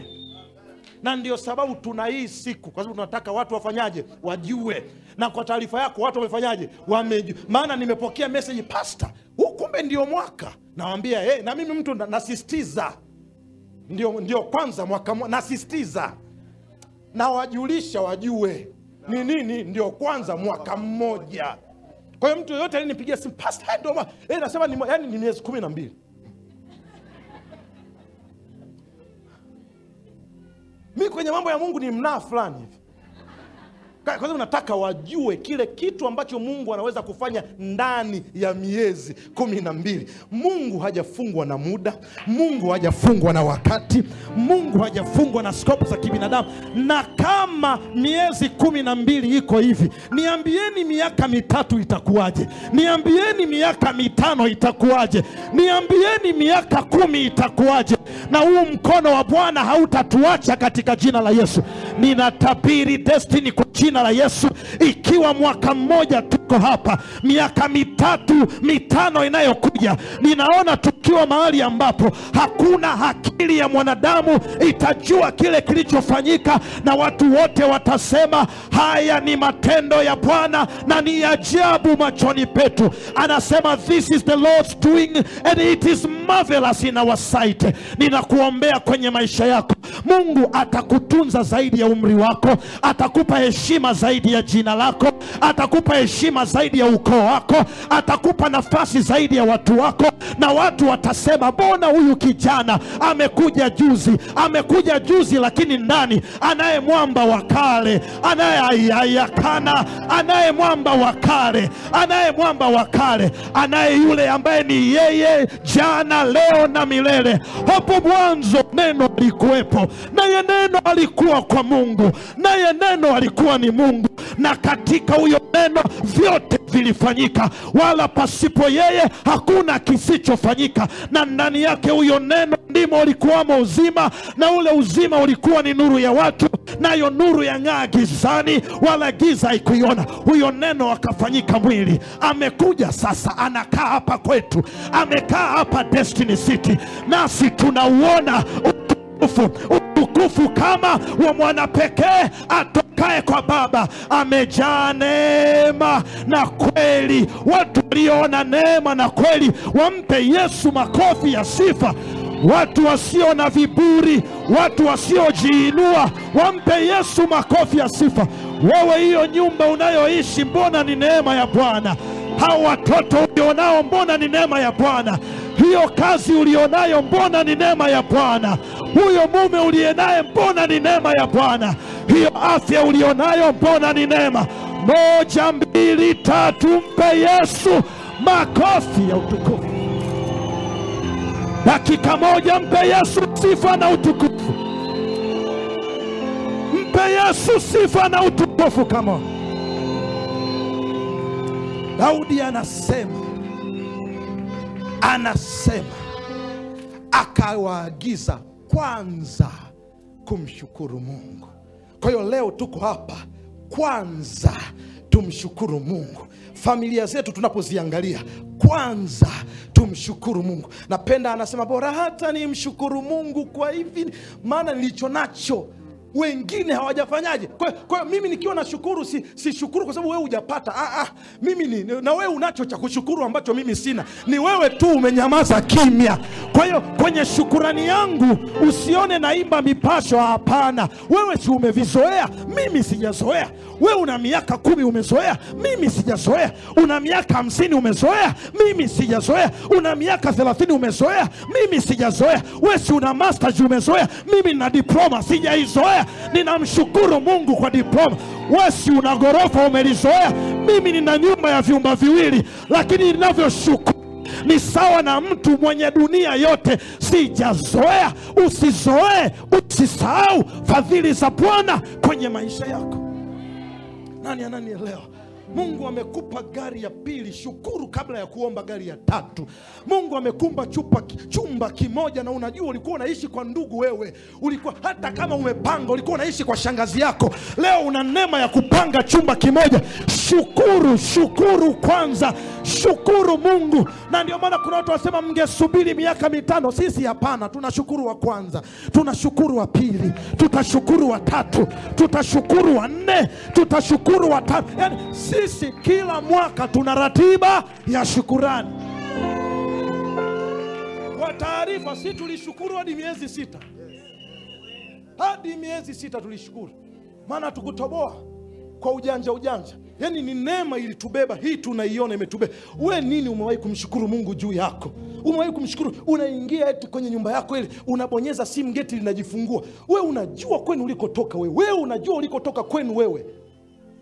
Na ndio sababu tuna hii siku, kwa sababu tunataka watu wafanyaje? Wajue. Na kwa taarifa yako watu wamefanyaje? Wamejua. Maana nimepokea message, pastor, huu kumbe ndio mwaka. Nawaambia hey, na mimi mtu nasisitiza ndio, ndio kwanza mwaka, nasisitiza na wajulisha wajue ni nini ndio kwanza mwaka mmoja. Kwa hiyo mtu yote alinipigia simu, pastor ndio ma eh nasema ni yani ni miezi kumi na mbili. Mimi kwenye mambo ya Mungu ni mnaa fulani hivi. Kwa sababu nataka wajue kile kitu ambacho Mungu anaweza kufanya ndani ya miezi kumi na mbili. Mungu hajafungwa na muda, Mungu hajafungwa na wakati, Mungu hajafungwa na scope za kibinadamu. Na kama miezi kumi na mbili iko hivi, niambieni miaka mitatu itakuwaje? Niambieni miaka mitano itakuwaje? Niambieni miaka kumi itakuwaje? Na huu mkono wa Bwana hautatuacha katika jina la Yesu. Ninatabiri destiny kwa jina la Yesu. Ikiwa mwaka mmoja tuko hapa, miaka mitatu mitano inayokuja, ninaona tukiwa mahali ambapo hakuna akili ya mwanadamu itajua kile kilichofanyika, na watu wote watasema haya ni matendo ya Bwana na ni ajabu machoni petu. Anasema this is the Lord's doing and it is marvelous in our sight. Ninakuombea kwenye maisha yako, Mungu atakutunza zaidi ya umri wako, atakupa heshima zaidi ya jina lako, atakupa heshima zaidi ya ukoo wako, atakupa nafasi zaidi ya watu wako, na watu watasema mbona huyu kijana amekuja juzi, amekuja juzi lakini ndani anaye mwamba wa kale, anaye ayakana, anaye mwamba wa kale, anaye mwamba wa kale, anaye yule ambaye ni yeye jana leo na milele. Hapo mwanzo neno alikuwepo, naye neno alikuwa kwa Mungu, naye neno alikuwa ni Mungu, na katika huyo neno vyote vilifanyika, wala pasipo yeye hakuna kisichofanyika. Na ndani yake huyo neno ndimo ulikuwamo uzima, na ule uzima ulikuwa ni nuru ya watu, nayo nuru yang'aa gizani, wala giza haikuiona. Huyo neno akafanyika mwili, amekuja sasa, anakaa hapa kwetu, amekaa hapa Destiny City, nasi tunauona utukufu, utukufu kama wa mwana pekee atokaye kwa Baba, amejaa neema na kweli. Watu walioona neema na kweli wampe Yesu makofi ya sifa. Watu wasio na viburi, watu wasiojiinua, wampe Yesu makofi ya sifa. Wewe, hiyo nyumba unayoishi, mbona ni neema ya Bwana? Hao watoto ulionao, mbona ni neema ya Bwana? Hiyo kazi ulionayo, mbona ni neema ya Bwana? Huyo mume ulienaye, mbona ni neema ya Bwana? Hiyo afya ulionayo, mbona ni neema? Moja, mbili, tatu, mpe Yesu makofi ya utukufu. Dakika moja, mpe Yesu sifa na utukufu. Mpe Yesu sifa na utukufu. Kama Daudi anasema, anasema akawaagiza kwanza kumshukuru Mungu. Kwa hiyo leo tuko hapa kwanza tumshukuru Mungu. Familia zetu tunapoziangalia, kwanza tumshukuru Mungu. Napenda anasema bora hata ni mshukuru Mungu kwa hivi, maana nilicho nacho wengine hawajafanyaje. Kwa kwa mimi nikiwa na shukuru, si, si shukuru kwa sababu wewe hujapata. Ah ah, mimi ni na wewe unacho cha kushukuru ambacho mimi sina. Ni wewe tu umenyamaza kimya. Kwa hiyo kwenye shukurani yangu usione naimba mipasho, hapana. Wewe si umevizoea, mimi sijazoea. Wewe una miaka kumi umezoea, mimi sijazoea. Una miaka hamsini umezoea, mimi sijazoea. Una miaka thelathini umezoea, mimi sijazoea. Wewe si una masters umezoea, mimi na diploma sijaizoea. Ninamshukuru Mungu kwa diploma. Wewe si una gorofa umelizoea, mimi nina nyumba ya vyumba viwili, lakini ninavyoshukuru ni sawa na mtu mwenye dunia yote sijazoea. Usizoee, usisahau fadhili za Bwana kwenye maisha yako. Nani ananielewa? Mungu amekupa gari ya pili, shukuru kabla ya kuomba gari ya tatu. Mungu amekupa chupa chumba kimoja, na unajua ulikuwa unaishi kwa ndugu wewe. Ulikuwa hata kama umepanga ulikuwa unaishi kwa shangazi yako. Leo una neema ya kupanga chumba kimoja. Shukuru, shukuru kwanza. Shukuru Mungu. Na ndio maana kuna watu wasema mngesubiri miaka mitano. Sisi hapana, tunashukuru wa kwanza, tunashukuru wa pili, tutashukuru wa tatu, tutashukuru wa nne, tutashukuru wa tano. Yaani sisi kila mwaka tuna ratiba ya shukurani. Kwa taarifa, sisi tulishukuru hadi miezi sita. Hadi miezi sita tulishukuru. Maana tukutoboa kwa ujanja ujanja. Yaani ni neema ilitubeba, hii tunaiona imetubeba. Wewe nini umewahi kumshukuru Mungu juu yako? Umewahi kumshukuru? Unaingia eti kwenye nyumba yako ile, unabonyeza simu, geti linajifungua. Wewe unajua kwenu ulikotoka wewe. Wewe unajua ulikotoka kwenu wewe.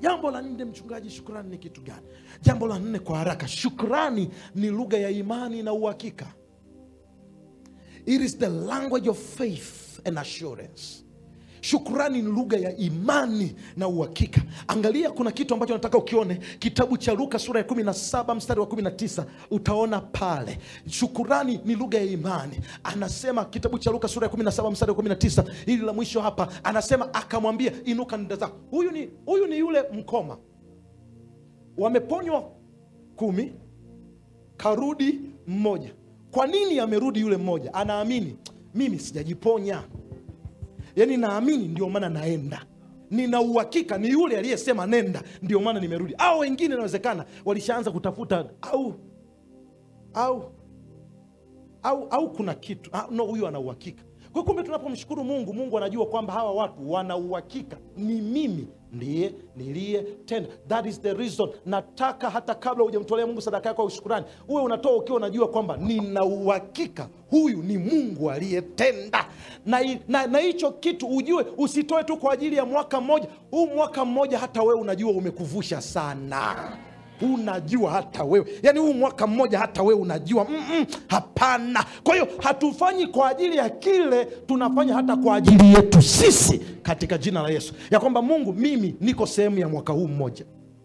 Jambo la nne, mchungaji, shukrani ni kitu gani? Jambo la nne kwa haraka, shukrani ni lugha ya imani na uhakika. It is the language of faith and assurance. Shukrani ni lugha ya imani na uhakika. Angalia, kuna kitu ambacho nataka ukione, kitabu cha Luka sura ya kumi na saba mstari wa kumi na tisa. Utaona pale shukrani ni lugha ya imani. Anasema kitabu cha Luka sura ya kumi na saba mstari wa kumi na tisa, ili la mwisho hapa, anasema akamwambia, inuka nenda zako. Huyu ni, huyu ni yule mkoma, wameponywa kumi, karudi mmoja. Kwa nini amerudi yule mmoja? Anaamini, mimi sijajiponya, yaani naamini ndio maana naenda, nina uhakika ni yule aliyesema nenda ndio maana nimerudi. Au wengine inawezekana walishaanza kutafuta au au au au kuna kitu ah, no, huyu ana uhakika. Kwa kumbe tunapomshukuru Mungu, Mungu anajua kwamba hawa watu wana uhakika, ni mimi ndiye niliye tenda. That is the reason nataka hata kabla hujamtolea Mungu sadaka yako ya shukrani, uwe unatoa ukiwa unajua kwamba nina uhakika huyu ni Mungu aliyetenda. Na na hicho kitu ujue, usitoe tu kwa ajili ya mwaka mmoja. Huu mwaka mmoja hata wewe unajua umekuvusha sana. Unajua hata wewe, yani huu mwaka mmoja hata wewe unajua mm -mm, hapana. Kwa hiyo hatufanyi kwa ajili ya kile, tunafanya hata kwa ajili yetu sisi, katika jina la Yesu, ya kwamba Mungu, mimi niko sehemu ya mwaka huu mmoja,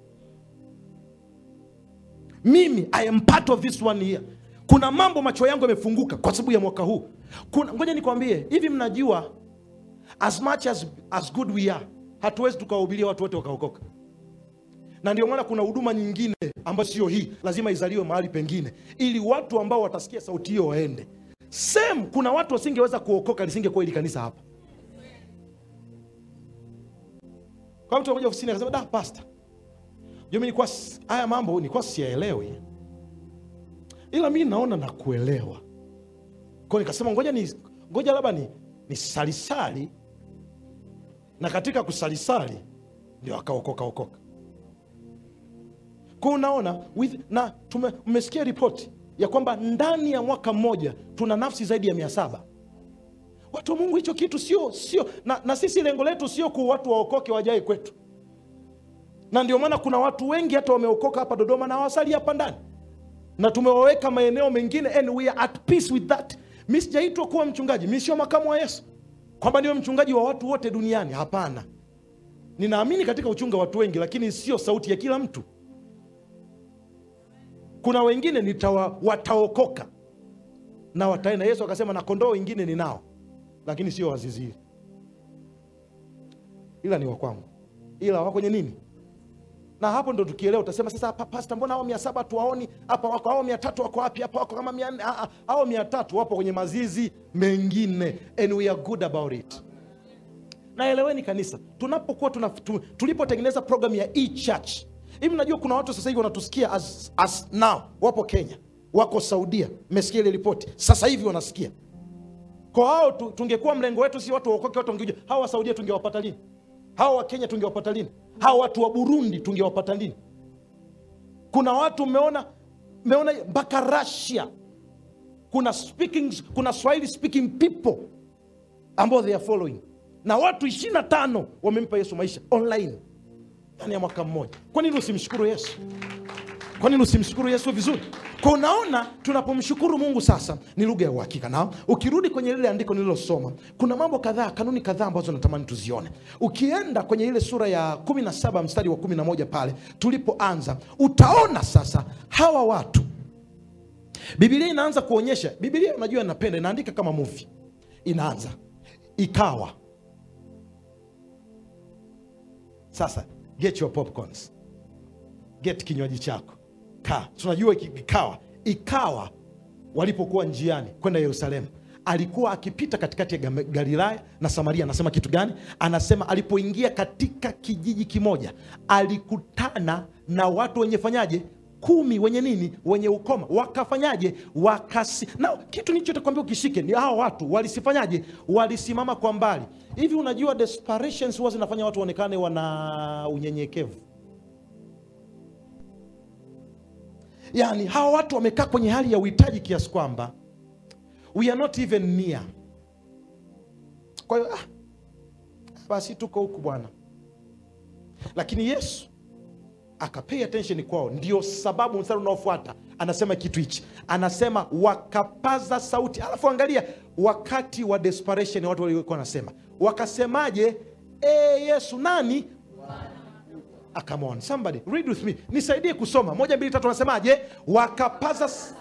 mimi I am part of this one year. Kuna mambo macho yangu yamefunguka kwa sababu ya mwaka huu. Kuna, ngoja nikwambie hivi, mnajua as much as, as good we are, hatuwezi tukawahubiria watu wote wakaokoka. Na ndio maana kuna huduma nyingine ambayo sio hii, lazima izaliwe mahali pengine, ili watu ambao watasikia sauti hiyo waende. Same, kuna watu wasingeweza kuokoka lisingekuwa hili kanisa hapa. Kwa mtu mmoja ofisini akasema, "Da pastor, mimi nilikuwa haya mambo nilikuwa siyaelewi, ila mimi naona na kuelewa." Kwa nikasema ngoja ni ngoja labda ni ni salisali, na katika kusalisali ndio akaokoka okoka. Kwa unaona, with, na tumesikia ripoti ya kwamba ndani ya mwaka mmoja tuna nafsi zaidi ya mia saba. Watu wa Mungu, hicho kitu sio sio na, na sisi lengo letu sio kwa watu waokoke wajae kwetu. Na ndio maana kuna watu wengi hata wameokoka hapa Dodoma na hawasali hapa ndani, na tumewaweka maeneo mengine, and we are at peace with that. Mimi sijaitwa kuwa mchungaji, mimi sio makamu wa Yesu kwamba niwe mchungaji wa watu wote duniani, hapana. Ninaamini katika uchunga watu wengi, lakini sio sauti ya kila mtu. Kuna wengine nitawa, wataokoka na wataenda. Yesu akasema na kondoo wengine ninao, lakini sio wazizi, ila ni wa kwangu, ila wako kwenye nini. Na hapo ndo tukielewa, utasema sasa, hapa pastor, mbona hao mia saba tuwaoni hapa, wako hao mia tatu wako wapi hapa, wako kama mia nne? Hao mia tatu wapo kwenye mazizi mengine, and we are good about it. Na eleweni kanisa, tunapokuwa tulipotengeneza program ya e-church, hivi mnajua kuna watu sasa hivi wanatusikia as, as now, wapo Kenya, wako Saudia, mmesikia ile ripoti, sasa hivi wanasikia. Kwa hao tungekuwa mlengo wetu si watu waokoke, watu wangejua, hao wa Saudia tungewapata lini? Hao wa Kenya tungewapata lini? Hao watu wa Burundi tungewapata lini? Kuna watu mmeona mmeona mpaka Russia kuna speaking, kuna Swahili speaking people ambao they are following, na watu ishirini na tano wamempa Yesu maisha online ndani ya mwaka mmoja. Kwa nini usimshukuru Yesu? Kwa nini usimshukuru Yesu vizuri? Kwa unaona, tunapomshukuru Mungu sasa ni lugha ya uhakika. Na ukirudi kwenye lile andiko nililosoma, kuna mambo kadhaa, kanuni kadhaa ambazo natamani tuzione. Ukienda kwenye ile sura ya kumi na saba mstari wa kumi na moja pale tulipoanza, utaona sasa hawa watu, Biblia inaanza kuonyesha. Biblia unajua napenda, inaandika kama movie. Inaanza ikawa. Sasa get your popcorns, get kinywaji chako, kaa. Tunajua ikawa ikawa walipokuwa njiani kwenda Yerusalemu, alikuwa akipita katikati ya Galilaya na Samaria. Anasema kitu gani? Anasema alipoingia katika kijiji kimoja, alikutana na watu wenye fanyaje? Kumi wenye nini? Wenye ukoma. Wakafanyaje? Wakasi. Na kitu nilichotakwambia ukishike ni hao watu walisifanyaje? Walisimama kwa mbali. Hivi unajua desperations huwa zinafanya watu waonekane wana unyenyekevu. Yani hao watu wamekaa kwenye hali ya uhitaji kiasi kwamba we are not even near. Kwa hiyo ah, basi tuko huku bwana. Lakini Yesu akapay attention kwao. Ndio sababu mstari unaofuata anasema kitu hichi, anasema wakapaza sauti. Alafu angalia wakati wa desperation watu walikuwa wanasema, wakasemaje? E Yesu nani? Ah, come on somebody read with me, nisaidie kusoma. Moja mbili tatu, anasemaje? Wakapaza sauti.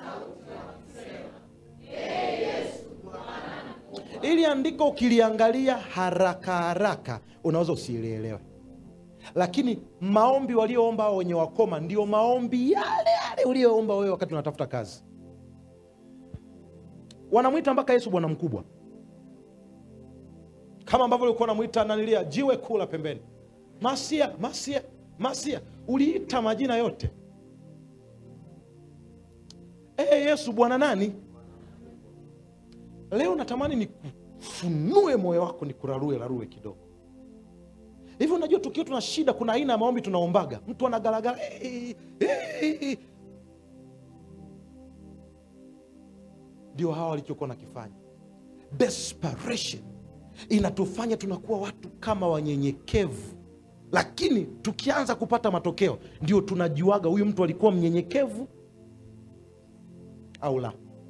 Ili andiko ukiliangalia haraka haraka unaweza usielewe, lakini maombi walioomba wenye wakoma ndio maombi yale yale ulioomba wewe wakati unatafuta kazi. Wanamwita mpaka Yesu bwana mkubwa, kama ambavyo ulikuwa unamuita nanilia jiwe kula pembeni, Masia, Masia, Masia. Uliita majina yote. Eh, Yesu bwana nani? Leo natamani nikufunue moyo wako, nikurarue larue kidogo. Hivi unajua tukiwa tuna shida kuna aina ya maombi tunaombaga. Mtu anagalagala hey, hey, hey. Ndio hawa walichokuwa nakifanya. Desperation inatufanya tunakuwa watu kama wanyenyekevu, lakini tukianza kupata matokeo ndio tunajuaga huyu mtu alikuwa mnyenyekevu au la.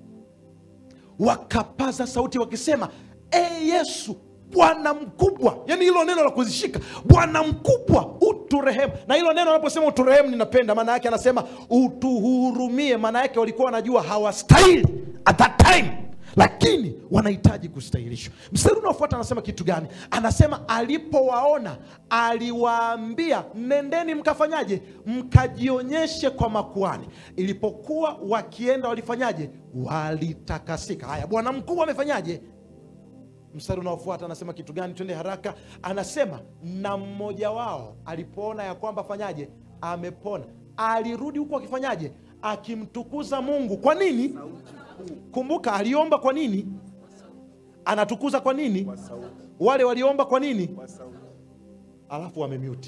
Wakapaza sauti wakisema, e Yesu Bwana mkubwa. Yani hilo neno la kuzishika, Bwana mkubwa uturehemu. Na hilo neno anaposema uturehemu ninapenda, maana yake anasema utuhurumie. Maana yake walikuwa wanajua hawastahili at that time, lakini wanahitaji kustahilishwa. Mstari unaofuata anasema kitu gani? Anasema alipowaona aliwaambia, nendeni mkafanyaje? Mkajionyeshe kwa makuhani. Ilipokuwa wakienda walifanyaje? Walitakasika. Haya, Bwana mkuu amefanyaje? Mstari unaofuata anasema kitu gani? Twende haraka. Anasema na mmoja wao alipoona ya kwamba fanyaje? Amepona, alirudi huko akifanyaje? Akimtukuza Mungu. Kwa nini? Kumbuka aliomba kwa nini? Anatukuza kwa nini? Wale waliomba kwa nini? Alafu wamemute.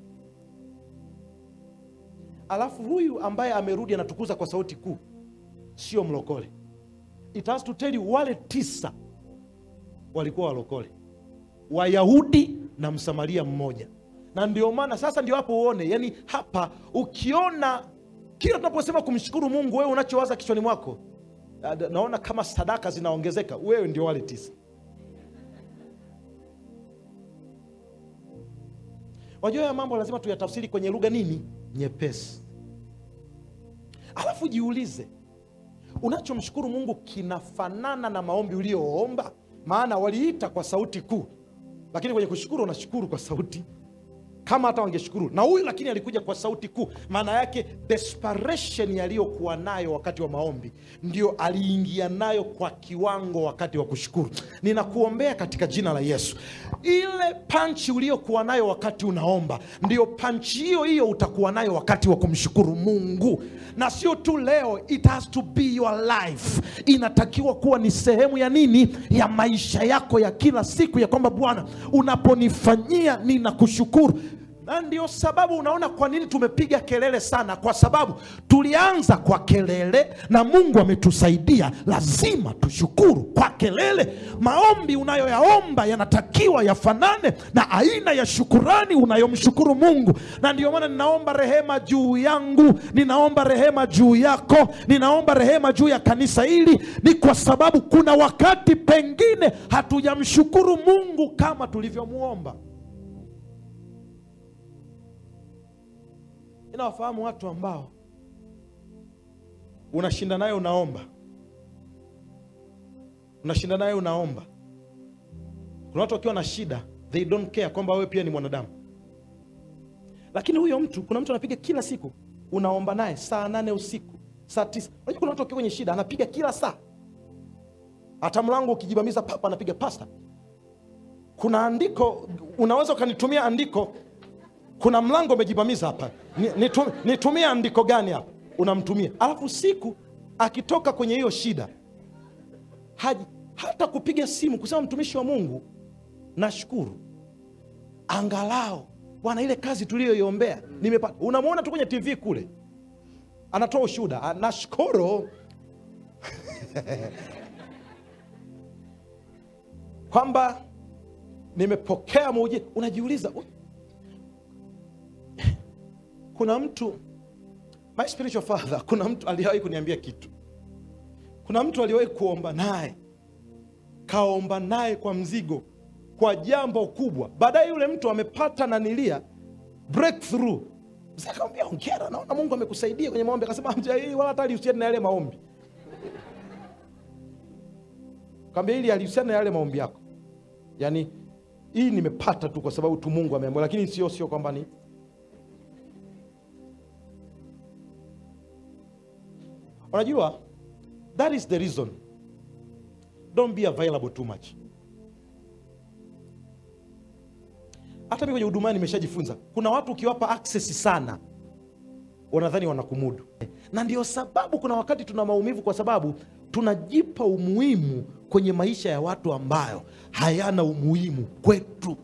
Alafu huyu ambaye amerudi anatukuza kwa sauti kuu sio mlokole. It has to tell you, wale tisa walikuwa walokole, Wayahudi na Msamaria mmoja. Na ndio maana sasa ndio hapo uone, yani hapa ukiona kila tunaposema kumshukuru Mungu, wewe unachowaza kichwani mwako, naona kama sadaka zinaongezeka, wewe ndio wale tisa. Wajua ya mambo lazima tuyatafsiri kwenye lugha nini? Nyepesi. Alafu jiulize, unachomshukuru Mungu kinafanana na maombi ulioomba? Maana waliita kwa sauti kuu, lakini kwenye kushukuru unashukuru kwa sauti kama hata wangeshukuru. Na huyu lakini alikuja kwa sauti kuu. Maana yake desperation yaliyokuwa nayo wakati wa maombi ndio aliingia nayo kwa kiwango wakati wa kushukuru. Ninakuombea katika jina la Yesu, ile panchi uliyokuwa nayo wakati unaomba ndio panchi hiyo hiyo utakuwa nayo wakati wa kumshukuru Mungu. Na sio tu leo, it has to be your life. Inatakiwa kuwa ni sehemu ya nini? Ya maisha yako ya kila siku, ya kwamba Bwana unaponifanyia ninakushukuru. Na ndio sababu unaona kwa nini tumepiga kelele sana, kwa sababu tulianza kwa kelele na Mungu ametusaidia. Lazima tushukuru kwa kelele. Maombi unayoyaomba yanatakiwa yafanane na aina ya shukurani unayomshukuru Mungu. Na ndio maana ninaomba rehema juu yangu, ninaomba rehema juu yako, ninaomba rehema juu ya kanisa hili. Ni kwa sababu kuna wakati pengine hatujamshukuru Mungu kama tulivyomuomba. Ninawafahamu watu ambao unashinda naye unaomba, unashinda naye unaomba. Kuna watu wakiwa na shida, they don't care kwamba wewe pia ni mwanadamu. Lakini huyo mtu, kuna mtu anapiga kila siku, unaomba naye saa nane usiku, saa tisa. Unajua kuna watu wakiwa kwenye shida anapiga kila saa. Hata mlango ukijibamiza papa anapiga pasta. Kuna andiko, unaweza ukanitumia andiko, kuna mlango umejibamiza hapa, nitumie nitumie andiko gani hapa? Unamtumia. Alafu siku akitoka kwenye hiyo shida haji hata kupiga simu kusema mtumishi wa Mungu nashukuru, angalau Bwana ile kazi tuliyoiombea nimepata. Unamuona tu kwenye T V kule anatoa ushuhuda, nashukuru kwamba nimepokea muujiza. Unajiuliza, Kuna mtu, my spiritual father, kuna mtu aliwahi kuniambia kitu. Kuna mtu aliwahi kuomba naye, kaomba naye kwa mzigo, kwa jambo kubwa. Baadaye yule mtu amepata nanilia breakthrough. Mzee akamwambia hongera, naona Mungu amekusaidia kwenye maombi. Akasema hii wala hata alihusiana na yale maombi. Kaambia hili alihusiana na yale maombi yako. Yaani hii nimepata tu kwa sababu tu Mungu ameamua, lakini sio sio kwamba ni. Unajua, that is the reason. Don't be available too much. Hata mimi kwenye huduma nimeshajifunza, kuna watu ukiwapa access sana wanadhani wanakumudu. Na ndio sababu kuna wakati tuna maumivu, kwa sababu tunajipa umuhimu kwenye maisha ya watu ambayo hayana umuhimu kwetu.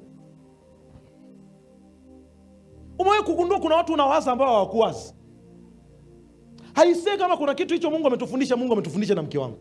Umewahi kugundua kuna watu unawaza ambao hawakuwazi? Haisei kama kuna kitu hicho Mungu ametufundisha, Mungu ametufundisha na mke wangu.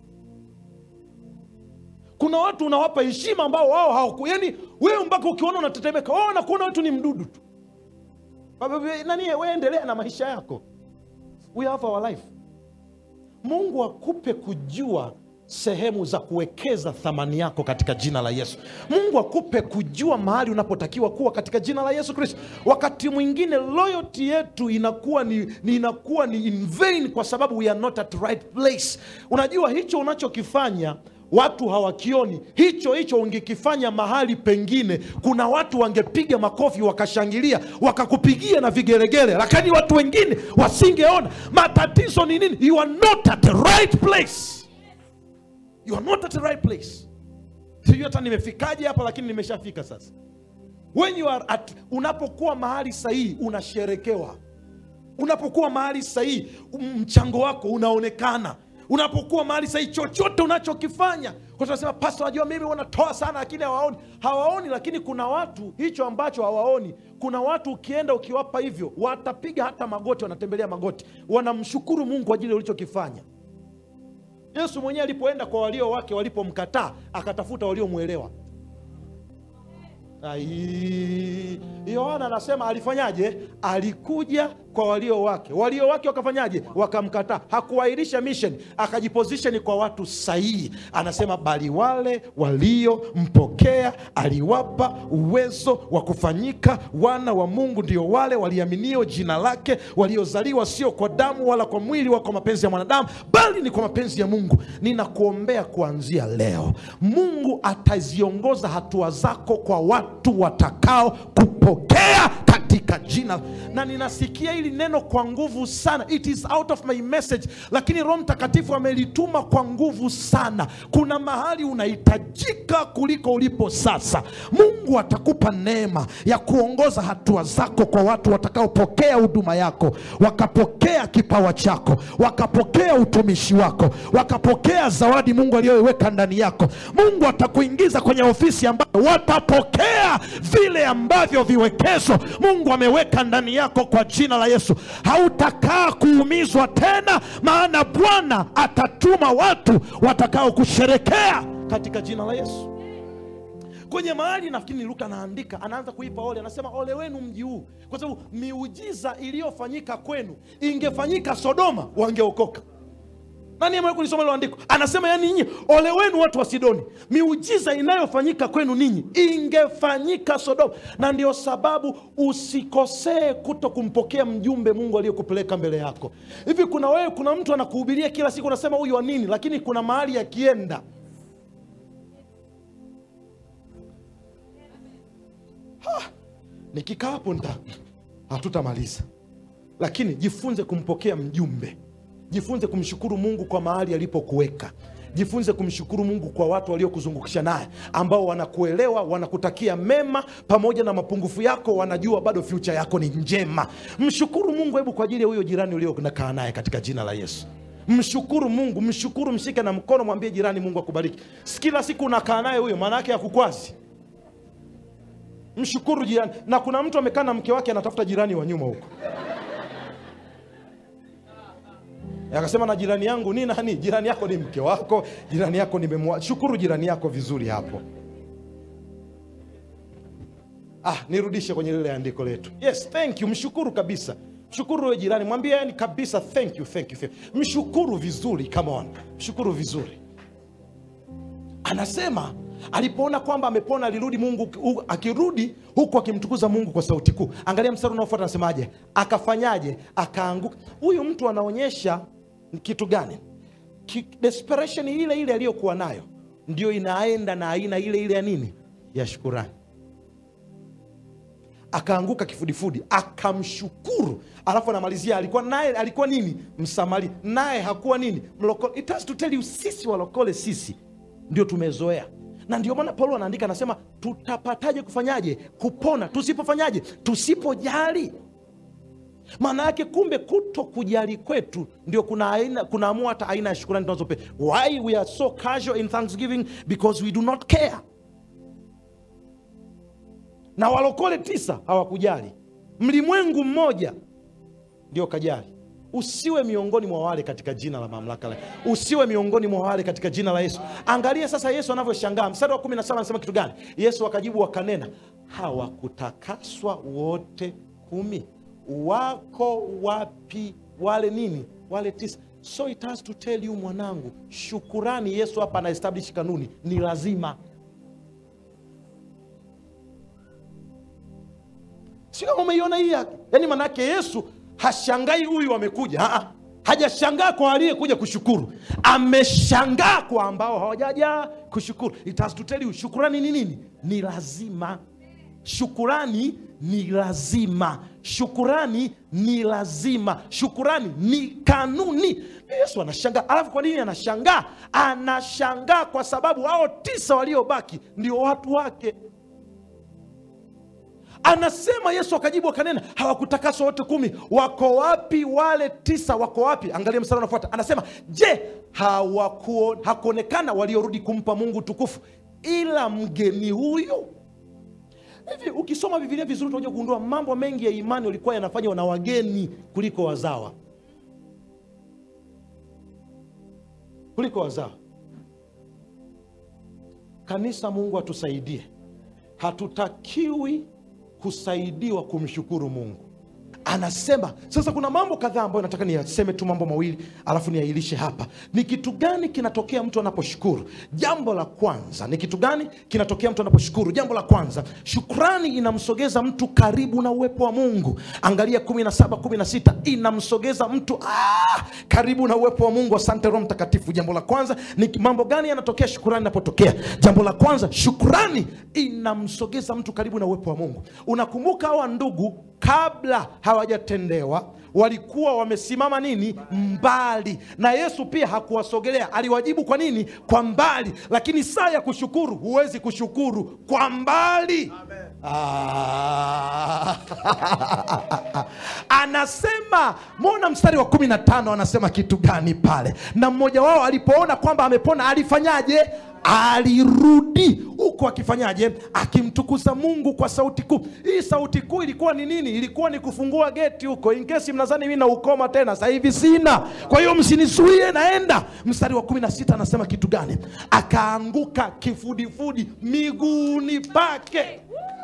Kuna watu unawapa heshima ambao wao hawaku, yani wewe mpaka ukiona unatetemeka, wao wanakuona wewe ni mdudu tu. Nani wewe, endelea na maisha yako. We have our life. Mungu akupe kujua sehemu za kuwekeza thamani yako katika jina la Yesu. Mungu akupe kujua mahali unapotakiwa kuwa katika jina la Yesu Kristo. Wakati mwingine loyalty yetu inakuwa ni, ni inakuwa ni in vain kwa sababu we are not at the right place. Unajua hicho unachokifanya watu hawakioni. Hicho hicho ungekifanya mahali pengine, kuna watu wangepiga makofi wakashangilia wakakupigia na vigelegele, lakini watu wengine wasingeona. Matatizo ni nini? You are not at the right place. You are not at the right place. Sijui hata nimefikaje hapa, lakini nimeshafika sasa. When you are at, unapokuwa mahali sahihi unasherekewa. Unapokuwa mahali sahihi mchango wako unaonekana. Unapokuwa mahali sahihi chochote unachokifanya, kwa tunasema pastor najua mimi wanatoa sana lakini hawaoni. Hawaoni, lakini kuna watu hicho ambacho hawaoni. Kuna watu ukienda ukiwapa hivyo watapiga hata magoti, wanatembelea magoti, wanamshukuru Mungu kwa ajili ya ulichokifanya. Yesu mwenyewe alipoenda kwa walio wake walipomkataa, akatafuta waliomuelewa. Ai, Yohana anasema alifanyaje? Alikuja kwa walio wake. Walio wake wakafanyaje? Wakamkataa. Hakuahirisha mission, akajiposition kwa watu sahihi. Anasema bali wale waliompokea aliwapa uwezo wa kufanyika wana wa Mungu, ndio wale waliaminio jina lake, waliozaliwa sio kwa damu wala kwa mwili wala kwa mapenzi ya mwanadamu, bali ni kwa mapenzi ya Mungu. Ninakuombea kuanzia leo, Mungu ataziongoza hatua zako kwa watu watakao kupokea katika jina. Na ninasikia hili neno kwa nguvu sana. It is out of my message, lakini Roho Mtakatifu amelituma kwa nguvu sana. Kuna mahali unahitajika kuliko ulipo sasa. Mungu atakupa neema ya kuongoza hatua zako kwa watu watakaopokea huduma yako, wakapokea kipawa chako, wakapokea utumishi wako, wakapokea zawadi Mungu aliyoiweka ndani yako. Mungu atakuingiza kwenye ofisi ambayo watapokea vile ambavyo viwekezo Mungu ameweka ndani yako kwa jina la Yesu. Hautakaa kuumizwa tena, maana Bwana atatuma watu watakao kusherekea katika jina la Yesu. Kwenye mahali nafikiri Luka anaandika, anaanza kuipa ole, anasema ole wenu mji huu, kwa sababu miujiza iliyofanyika kwenu ingefanyika Sodoma wangeokoka. Nani amewahi kulisoma ile andiko? Anasema yani nyinyi ole wenu watu wa Sidoni, miujiza inayofanyika kwenu ninyi ingefanyika Sodoma. Na ndio sababu usikosee kuto kumpokea mjumbe Mungu aliyokupeleka mbele yako. Hivi kuna wewe, kuna mtu anakuhubiria kila siku unasema huyu wa nini, lakini kuna mahali akienda ha, nikikaa hapo nita hatutamaliza. Lakini jifunze kumpokea mjumbe. Jifunze kumshukuru Mungu kwa mahali alipokuweka. Jifunze kumshukuru Mungu kwa watu waliokuzungukisha naye, ambao wanakuelewa, wanakutakia mema, pamoja na mapungufu yako wanajua bado future yako ni njema. Mshukuru Mungu hebu kwa ajili ya huyo jirani uliokaa naye katika jina la Yesu. Mshukuru Mungu, mshukuru, mshike na mkono, mwambie jirani Mungu akubariki. Kila siku unakaa naye huyo, maana yake hakukwazi. Mshukuru jirani. Na kuna mtu amekaa na mke wake anatafuta jirani wa nyuma huko. Akasema na jirani yangu ni nani? Jirani yako ni mke wako, jirani yako nimemwa. Shukuru jirani yako vizuri hapo. Ah, nirudishe kwenye lile andiko letu. Yes, thank you. Mshukuru kabisa. Mshukuru wewe jirani, mwambie yani kabisa thank you, thank you, thank you. Mshukuru vizuri, come on. Mshukuru vizuri. Anasema alipoona kwamba amepona alirudi Mungu, akirudi huku akimtukuza Mungu kwa sauti kuu. Angalia mstari unaofuata anasemaje? Akafanyaje? Akaanguka. Huyu mtu anaonyesha kitu gani? Desperation ile ile aliyokuwa nayo ndio inaenda na aina ile ile ya nini? Ya shukrani. Akaanguka kifudifudi, akamshukuru. Alafu anamalizia alikuwa naye alikuwa nini? Msamaria. Naye hakuwa nini? Mlokole. It has to tell you, sisi walokole sisi ndio tumezoea. Na ndio maana Paulo anaandika anasema tutapataje kufanyaje? Kupona. Tusipofanyaje? Tusipojali. Maana yake kumbe kuto kujali kwetu ndio kuna aina kunaamua hata aina ya shukrani tunazope. Why we are so casual in thanksgiving? Because we do not care. Na walokole tisa hawakujali. Mlimwengu mmoja ndio kajali. Usiwe miongoni mwa wale katika jina la mamlaka la. Usiwe miongoni mwa wale katika jina la Yesu. Angalia sasa Yesu anavyoshangaa. Mstari wa kumi na saba anasema kitu gani? Yesu akajibu akanena, hawakutakaswa wote kumi? Wako wapi wale nini? Wale tisa. So it has to tell you mwanangu, shukurani, Yesu hapa ana establish kanuni, ni lazima. Sio umeiona hii yake? Yaani manake Yesu hashangai huyu amekuja. Haa. Hajashangaa kwa aliyekuja kushukuru. Ameshangaa kwa ambao hawajaja kushukuru. It has to tell you, shukurani ni nini? Ni lazima. Shukurani ni lazima. Shukurani ni lazima. Shukurani ni kanuni. Yesu anashangaa. Alafu kwa nini anashangaa? Anashangaa kwa sababu hao tisa waliobaki ndio watu wake. Anasema Yesu akajibu akanena, hawakutakaswa wote kumi? Wako wapi wale tisa? Wako wapi? Angalia mstari unaofuata. Anasema, je, hawakuo hakuonekana waliorudi kumpa Mungu tukufu ila mgeni huyu? Hivi ukisoma Biblia vizuri utakuja kugundua mambo mengi ya imani walikuwa yanafanywa na wageni kuliko wazawa. Kuliko wazawa. Kanisa, Mungu atusaidie. Hatutakiwi kusaidiwa kumshukuru Mungu. Anasema, sasa kuna mambo kadhaa ambayo nataka niyaseme tu, mambo mawili alafu niailishe hapa. Ni kitu gani kinatokea mtu anaposhukuru? Jambo la kwanza, ni kitu gani kinatokea mtu anaposhukuru? Jambo la kwanza, shukrani inamsogeza mtu karibu na uwepo wa Mungu. Angalia kumi na saba kumi na sita, inamsogeza mtu ah, karibu na uwepo wa Mungu. Asante Roho Mtakatifu. Jambo la kwanza, ni mambo gani yanatokea shukrani inapotokea? Jambo la kwanza, shukrani inamsogeza mtu karibu na uwepo wa Mungu. Unakumbuka hawa ndugu kabla hawajatendewa walikuwa wamesimama nini? Mbali. Na Yesu pia hakuwasogelea, aliwajibu kwa nini? Kwa mbali. Lakini saa ya kushukuru huwezi kushukuru kwa mbali. Amen. Ah. Anasema, muona mstari wa kumi na tano anasema kitu gani pale? Na mmoja wao alipoona kwamba amepona alifanyaje? Alirudi huko akifanyaje? Akimtukuza Mungu kwa sauti kuu. Hii sauti kuu ilikuwa ni nini? Ilikuwa ni kufungua geti huko. In case mnadhani mimi na ukoma tena, sasa hivi sina, kwa hiyo msinizuie, naenda. Mstari wa kumi na sita anasema kitu gani? Akaanguka kifudifudi miguuni pake.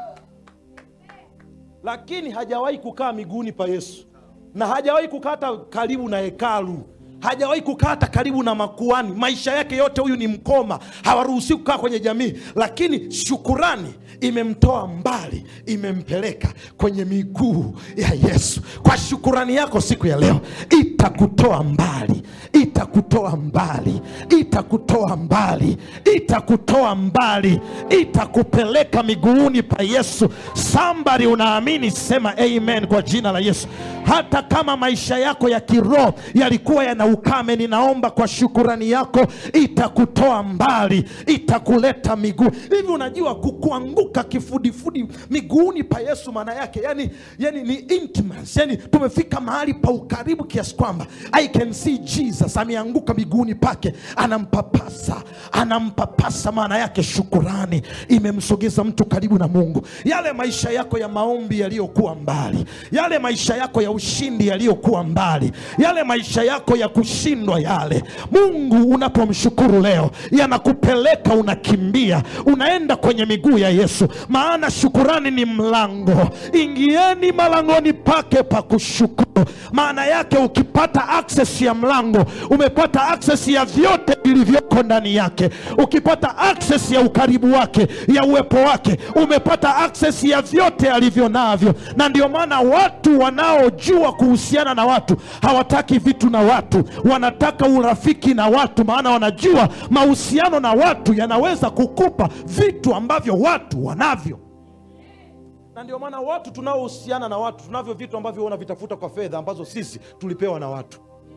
Lakini hajawahi kukaa miguuni pa Yesu, na hajawahi kukata karibu na hekalu, hajawahi kukata karibu na makuani. Maisha yake yote huyu ni mkoma, hawaruhusi kukaa kwenye jamii. Lakini shukurani imemtoa mbali, imempeleka kwenye miguu ya Yesu. Kwa shukurani yako siku ya leo, itakutoa mbali, itakutoa mbali, itakutoa mbali, itakutoa mbali, itakupeleka miguuni pa Yesu. Somebody unaamini, sema amen kwa jina la Yesu. Hata kama maisha yako ya kiroho yalikuwa yana ukame, ninaomba kwa shukurani yako itakutoa mbali, itakuleta miguu. Hivi unajua kukuanguka kifudifudi miguuni pa Yesu maana yake yani, yani ni intimacy. Yani tumefika mahali pa ukaribu kiasi kwamba kwamba I can see Jesus ameanguka miguuni pake, anampapasa anampapasa. Maana yake shukurani imemsogeza mtu karibu na Mungu. Yale maisha yako ya maombi yaliyokuwa mbali, yale maisha yako ya ushindi yaliyokuwa mbali, yale maisha yako ya kushindwa yale, Mungu unapomshukuru leo yanakupeleka, unakimbia, unaenda kwenye miguu ya Yesu. Maana shukurani ni mlango. Ingieni malangoni pake pa kushukuru. Maana yake ukipata access ya mlango, umepata access ya vyote vilivyoko ndani yake. Ukipata access ya ukaribu wake, ya uwepo wake, umepata access ya vyote alivyo navyo. Na ndio maana watu wanaojua kuhusiana na watu hawataki vitu na watu, wanataka urafiki na watu. Maana wanajua mahusiano na watu yanaweza kukupa vitu ambavyo watu wanavyo. Na ndio maana watu tunaohusiana na watu tunavyo vitu ambavyo wanavitafuta kwa fedha ambazo sisi tulipewa na watu.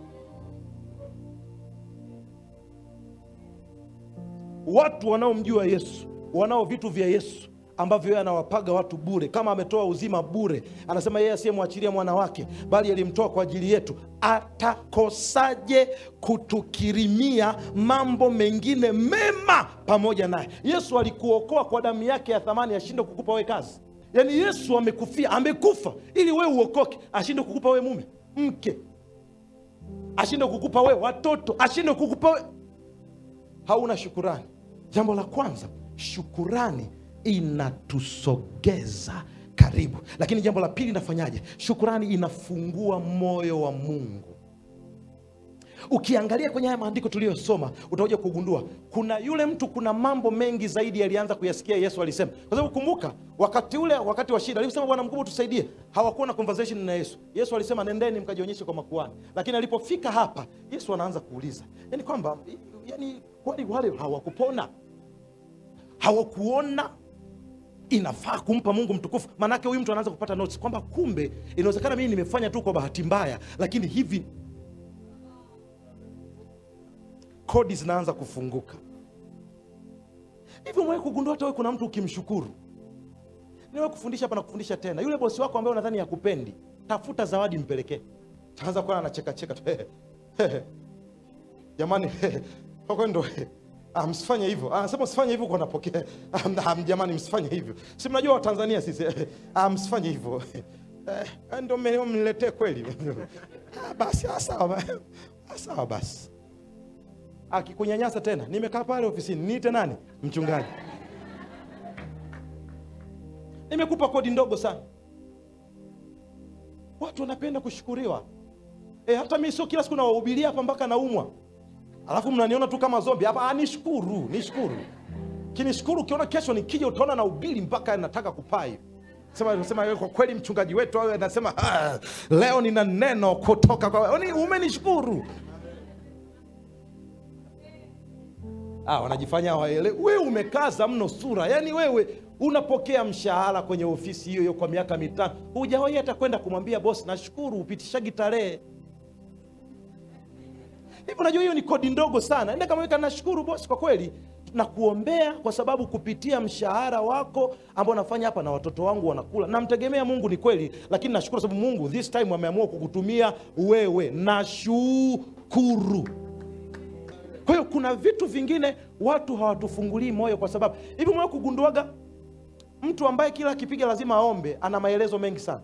Watu wanaomjua Yesu wanao vitu vya Yesu ambavyo yeye anawapaga watu bure. Kama ametoa uzima bure, anasema yeye asiyemwachilia mwana wake bali alimtoa kwa ajili yetu, atakosaje kutukirimia mambo mengine mema pamoja naye? Yesu alikuokoa kwa damu yake ya thamani, ashinde kukupa wewe kazi. Yaani Yesu amekufia, amekufa ili wewe uokoke, ashinde kukupa wewe mume, mke, ashinde kukupa wewe watoto, ashinde kukupa wewe. Hauna shukurani. Jambo la kwanza, shukurani inatusogeza karibu. Lakini jambo la pili inafanyaje? Shukurani inafungua moyo wa Mungu. Ukiangalia kwenye haya maandiko tuliyosoma, utakuja kugundua kuna yule mtu, kuna mambo mengi zaidi alianza kuyasikia Yesu alisema. Kwa sababu kumbuka, wakati ule, wakati wa shida, alisema Bwana mkubwa tusaidie, hawakuwa na conversation na Yesu. Yesu alisema nendeni mkajionyeshe kwa makuhani. Lakini alipofika hapa, Yesu anaanza kuuliza, yani kwamba yani wale wale hawakupona, hawakuona inafaa kumpa Mungu mtukufu. Manake huyu mtu anaanza kupata notes kwamba kumbe inawezekana mimi nimefanya tu kwa bahati mbaya, lakini hivi kodi zinaanza kufunguka. Hivi mwewe kugundua hata wewe kuna mtu ukimshukuru. Niwe kufundisha hapa na kufundisha tena. Yule bosi wako ambaye unadhani yakupendi, tafuta zawadi mpelekee. Taanza kuwa anacheka cheka tu. Jamani, kwa kweli ndo msifanye hivyo. Anasema usifanye hivyo kwa napokea. Jamani msifanye hivyo. Si mnajua wa Tanzania sisi. Msifanye hivyo. Eh, ndio mmeniletee kweli. Basi sawa. Sawa basi. Akikunyanyasa tena, nimekaa pale ofisini, niite nani? Mchungaji. Nimekupa kodi ndogo sana. Watu wanapenda kushukuriwa. Eh, hata mimi sio kila siku nawahubiria hapa mpaka naumwa. Alafu mnaniona tu kama zombi. Hapa nishukuru, nishukuru. Kinishukuru ukiona kesho nikija utaona na ubili mpaka nataka kupai. Sema sema kwa kweli mchungaji wetu wewe anasema leo nina neno kutoka kwa umenishukuru. Ah, wanajifanya waelewe. Wewe umekaza mno sura. Yaani wewe unapokea mshahara kwenye ofisi hiyo hiyo kwa miaka mitano. Hujawahi hata kwenda kumwambia boss nashukuru upitishagi tarehe. Hivi unajua hiyo ni kodi ndogo sana. Enda kama weka nashukuru boss kwa kweli na kuombea kwa sababu kupitia mshahara wako ambao nafanya hapa na watoto wangu wanakula. Namtegemea Mungu ni kweli, lakini nashukuru sababu Mungu this time ameamua kukutumia wewe. Nashukuru. Kwa hiyo kuna vitu vingine watu hawatufungulii moyo kwa sababu hivi mwe kugunduaga mtu ambaye kila akipiga lazima aombe ana maelezo mengi sana.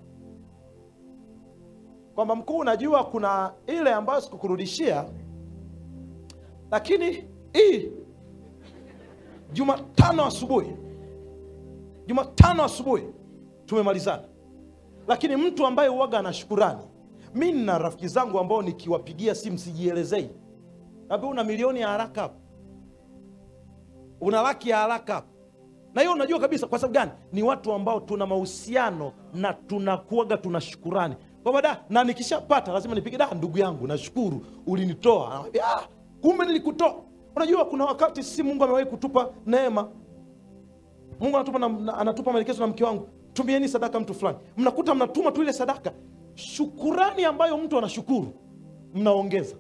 Kwamba mkuu unajua kuna ile ambayo sikukurudishia, lakini hii Jumatano asubuhi Jumatano asubuhi tumemalizana. Lakini mtu ambaye huaga ana shukrani, mimi nina rafiki zangu ambao nikiwapigia simu sijielezei. Nabii una milioni ya haraka hapo, una laki ya haraka hapo. Na hiyo unajua kabisa kwa sababu gani? Ni watu ambao tuna mahusiano na tunakuaga tuna shukrani. Kwa baada na nikishapata lazima nipige da ndugu yangu nashukuru ulinitoa. Anamwambia ah kumbe nilikutoa. Unajua kuna wakati si Mungu amewahi kutupa neema. Mungu anatupa na, anatupa maelekezo na mke wangu, tumieni sadaka mtu fulani. Mnakuta mnatuma tu ile sadaka. Shukurani ambayo mtu anashukuru mnaongeza.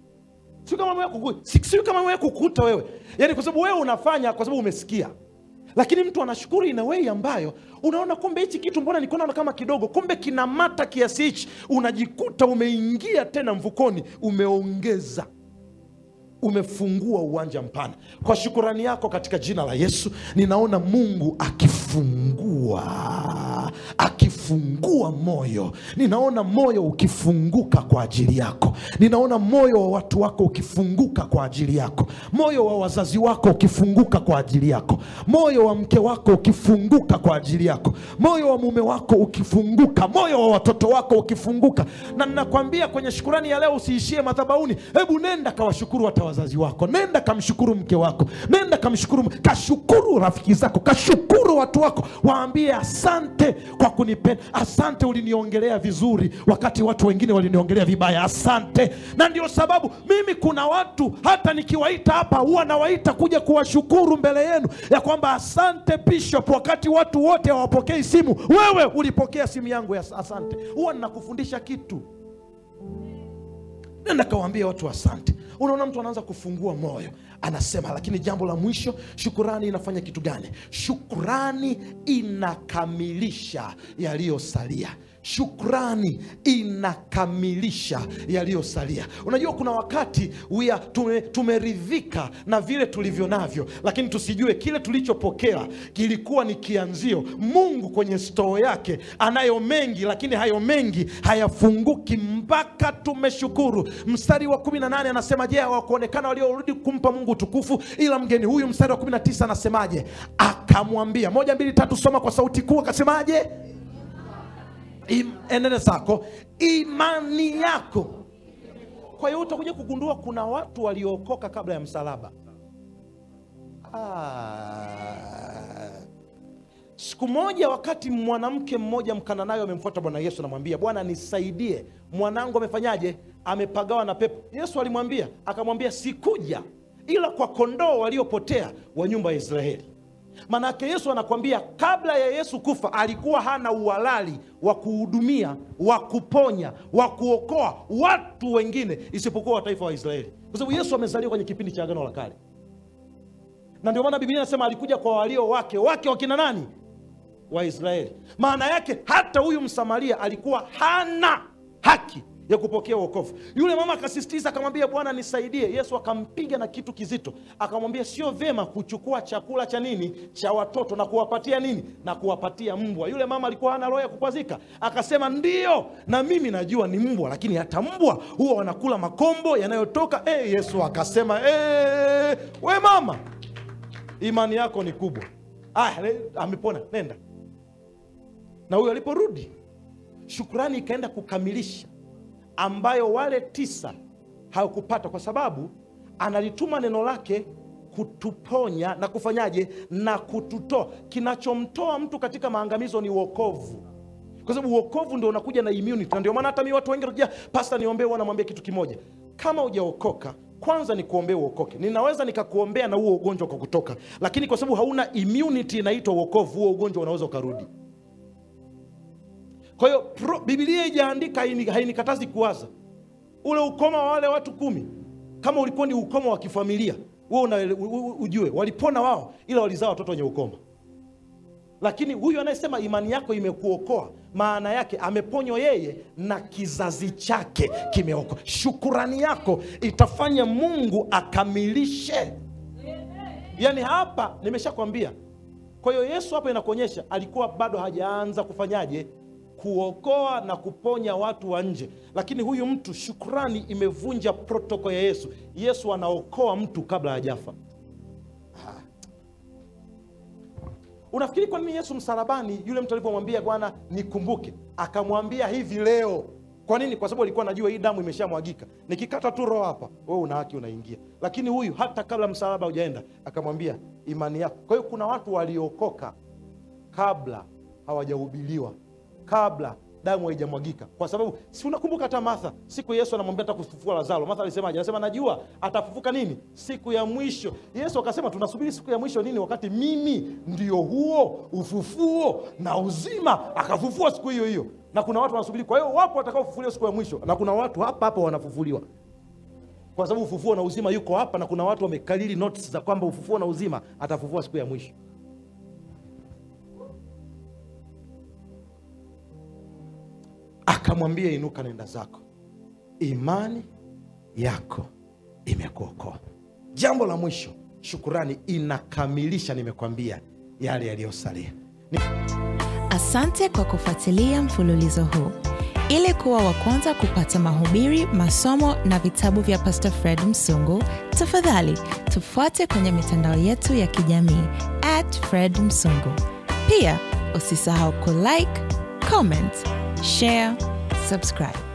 Sio kama wewe kukuta, sio kama wewe kukuta wewe. Yaani kwa sababu wewe unafanya kwa sababu umesikia. Lakini mtu anashukuru in a way ambayo unaona kumbe hichi kitu mbona niko naona kama kidogo, kumbe kina mata kiasi hichi, unajikuta umeingia tena mfukoni, umeongeza, umefungua uwanja mpana. Kwa shukurani yako katika jina la Yesu, ninaona Mungu akifungua akifungua moyo. Ninaona moyo ukifunguka kwa ajili yako. Ninaona moyo wa watu wako ukifunguka kwa ajili yako. Moyo wa wazazi wako ukifunguka kwa ajili yako. Moyo wa mke wako ukifunguka kwa ajili yako. Moyo wa mume wako ukifunguka. Moyo wa watoto wako ukifunguka. Na ninakwambia kwenye shukurani ya leo usiishie madhabahuni. Hebu nenda kawashukuru hata wazazi wako. Nenda kamshukuru mke wako. Nenda kamshukuru, kashukuru rafiki zako, kashukuru watu wako. Waambie asante kwa kunipenda. Asante uliniongelea vizuri wakati watu wengine waliniongelea vibaya. Asante. Na ndio sababu mimi kuna watu hata nikiwaita hapa huwa nawaita kuja kuwashukuru mbele yenu ya kwamba asante Bishop, wakati watu wote hawapokei simu, wewe ulipokea simu yangu ya asante. Huwa ninakufundisha kitu. Nenda kawaambia watu asante. Unaona mtu anaanza kufungua moyo, anasema. Lakini jambo la mwisho, shukurani inafanya kitu gani? Shukurani inakamilisha yaliyosalia. Shukrani inakamilisha yaliyosalia. Unajua kuna wakati we are, tume, tumeridhika na vile tulivyo navyo, lakini tusijue kile tulichopokea kilikuwa ni kianzio. Mungu kwenye store yake anayo mengi, lakini hayo mengi hayafunguki mpaka tumeshukuru. Mstari wa kumi na nane anasema, je, hawakuonekana waliorudi kumpa Mungu tukufu ila mgeni huyu? Mstari wa kumi na tisa anasemaje? Akamwambia, moja mbili tatu, soma kwa sauti kuu. Akasemaje? Enende zako, imani yako. Kwa hiyo utakuja kugundua kuna watu waliokoka kabla ya msalaba. Ah. Siku moja wakati mwanamke mmoja Mkananayo amemfuata Bwana Yesu, anamwambia, Bwana nisaidie, mwanangu amefanyaje? Amepagawa na pepo. Yesu alimwambia, akamwambia, sikuja ila kwa kondoo waliopotea wa nyumba ya Israeli. Manake Yesu anakwambia kabla ya Yesu kufa alikuwa hana uhalali wa kuhudumia, wa kuponya, wa kuokoa watu wengine isipokuwa wa taifa wa Israeli. Kwa sababu Yesu amezaliwa kwenye kipindi cha Agano la Kale. Na ndio maana Biblia inasema alikuja kwa walio wake. Wake wakina nani? Wa Israeli. Maana yake hata huyu Msamaria alikuwa hana haki ya kupokea wokovu. Yule mama akasisitiza, akamwambia, Bwana nisaidie. Yesu akampiga na kitu kizito, akamwambia, sio vema kuchukua chakula cha nini, cha watoto na kuwapatia nini, na kuwapatia mbwa. Yule mama alikuwa hana roho ya kupazika, akasema, ndio na mimi najua ni mbwa, lakini hata mbwa huwa wanakula makombo yanayotoka. Eh, Yesu akasema, eh, we mama, imani yako ni kubwa. Ah, amepona, nenda. Na huyo aliporudi, shukrani ikaenda kukamilisha ambayo wale tisa hawakupata, kwa sababu analituma neno lake kutuponya na kufanyaje, na kututoa. Kinachomtoa mtu katika maangamizo ni wokovu, kwa sababu wokovu ndio unakuja na immunity. Na ndio maana hata mimi watu wengi rejea, pastor niombee, wanamwambia kitu kimoja, kama hujaokoka kwanza ni kuombea uokoke. Ninaweza nikakuombea na huo ugonjwa kwa kutoka, lakini kwa sababu hauna immunity inaitwa wokovu, huo ugonjwa unaweza ukarudi. Kwa hiyo Biblia haijaandika, hainikatazi kuwaza ule ukoma wa wale watu kumi. Kama ulikuwa ni ukoma wa kifamilia, wewe ujue walipona wao, ila walizaa watoto wenye ukoma. Lakini huyu anayesema imani yako imekuokoa, maana yake ameponywa yeye na kizazi chake kimeokoa. Shukurani yako itafanya Mungu akamilishe. Yaani hapa nimeshakwambia. Kwa hiyo Yesu hapa inakuonyesha alikuwa bado hajaanza kufanyaje, kuokoa na kuponya watu wa nje. Lakini huyu mtu, shukrani imevunja protoko ya Yesu. Yesu anaokoa mtu kabla hajafa. Unafikiri kwa nini Yesu msalabani, yule mtu alipomwambia Bwana nikumbuke, akamwambia hivi leo? Kwa nini? Kwa sababu alikuwa anajua hii damu imeshamwagika, nikikata tu roho hapa, wewe una haki unaingia. Lakini huyu hata kabla msalaba hujaenda akamwambia imani yako. Kwa hiyo kuna watu waliokoka kabla hawajahubiriwa, kabla damu haijamwagika. Kwa sababu si unakumbuka hata Martha, siku Yesu anamwambia atakufufua Lazaro, Martha alisemaje? Anasema najua atafufuka nini, siku ya mwisho. Yesu akasema tunasubiri siku ya mwisho nini, wakati mimi ndio huo ufufuo na uzima. Akafufua siku hiyo hiyo, na kuna watu wanasubiri. Kwa hiyo wapo watakaofufuliwa siku ya mwisho, na kuna watu hapa hapa wanafufuliwa, kwa sababu ufufuo na uzima yuko hapa. Na kuna watu wamekalili notes za kwamba ufufuo na uzima atafufua siku ya mwisho. akamwambia inuka, nenda zako, imani yako imekuokoa. Jambo la mwisho, shukurani inakamilisha, nimekwambia, yale yaliyosalia. Ni... Asante kwa kufuatilia mfululizo huu. Ili kuwa wa kwanza kupata mahubiri, masomo na vitabu vya Pastor Fred Msungu, tafadhali tufuate kwenye mitandao yetu ya kijamii at Fred Msungu. Pia usisahau kulike, comment, share, subscribe.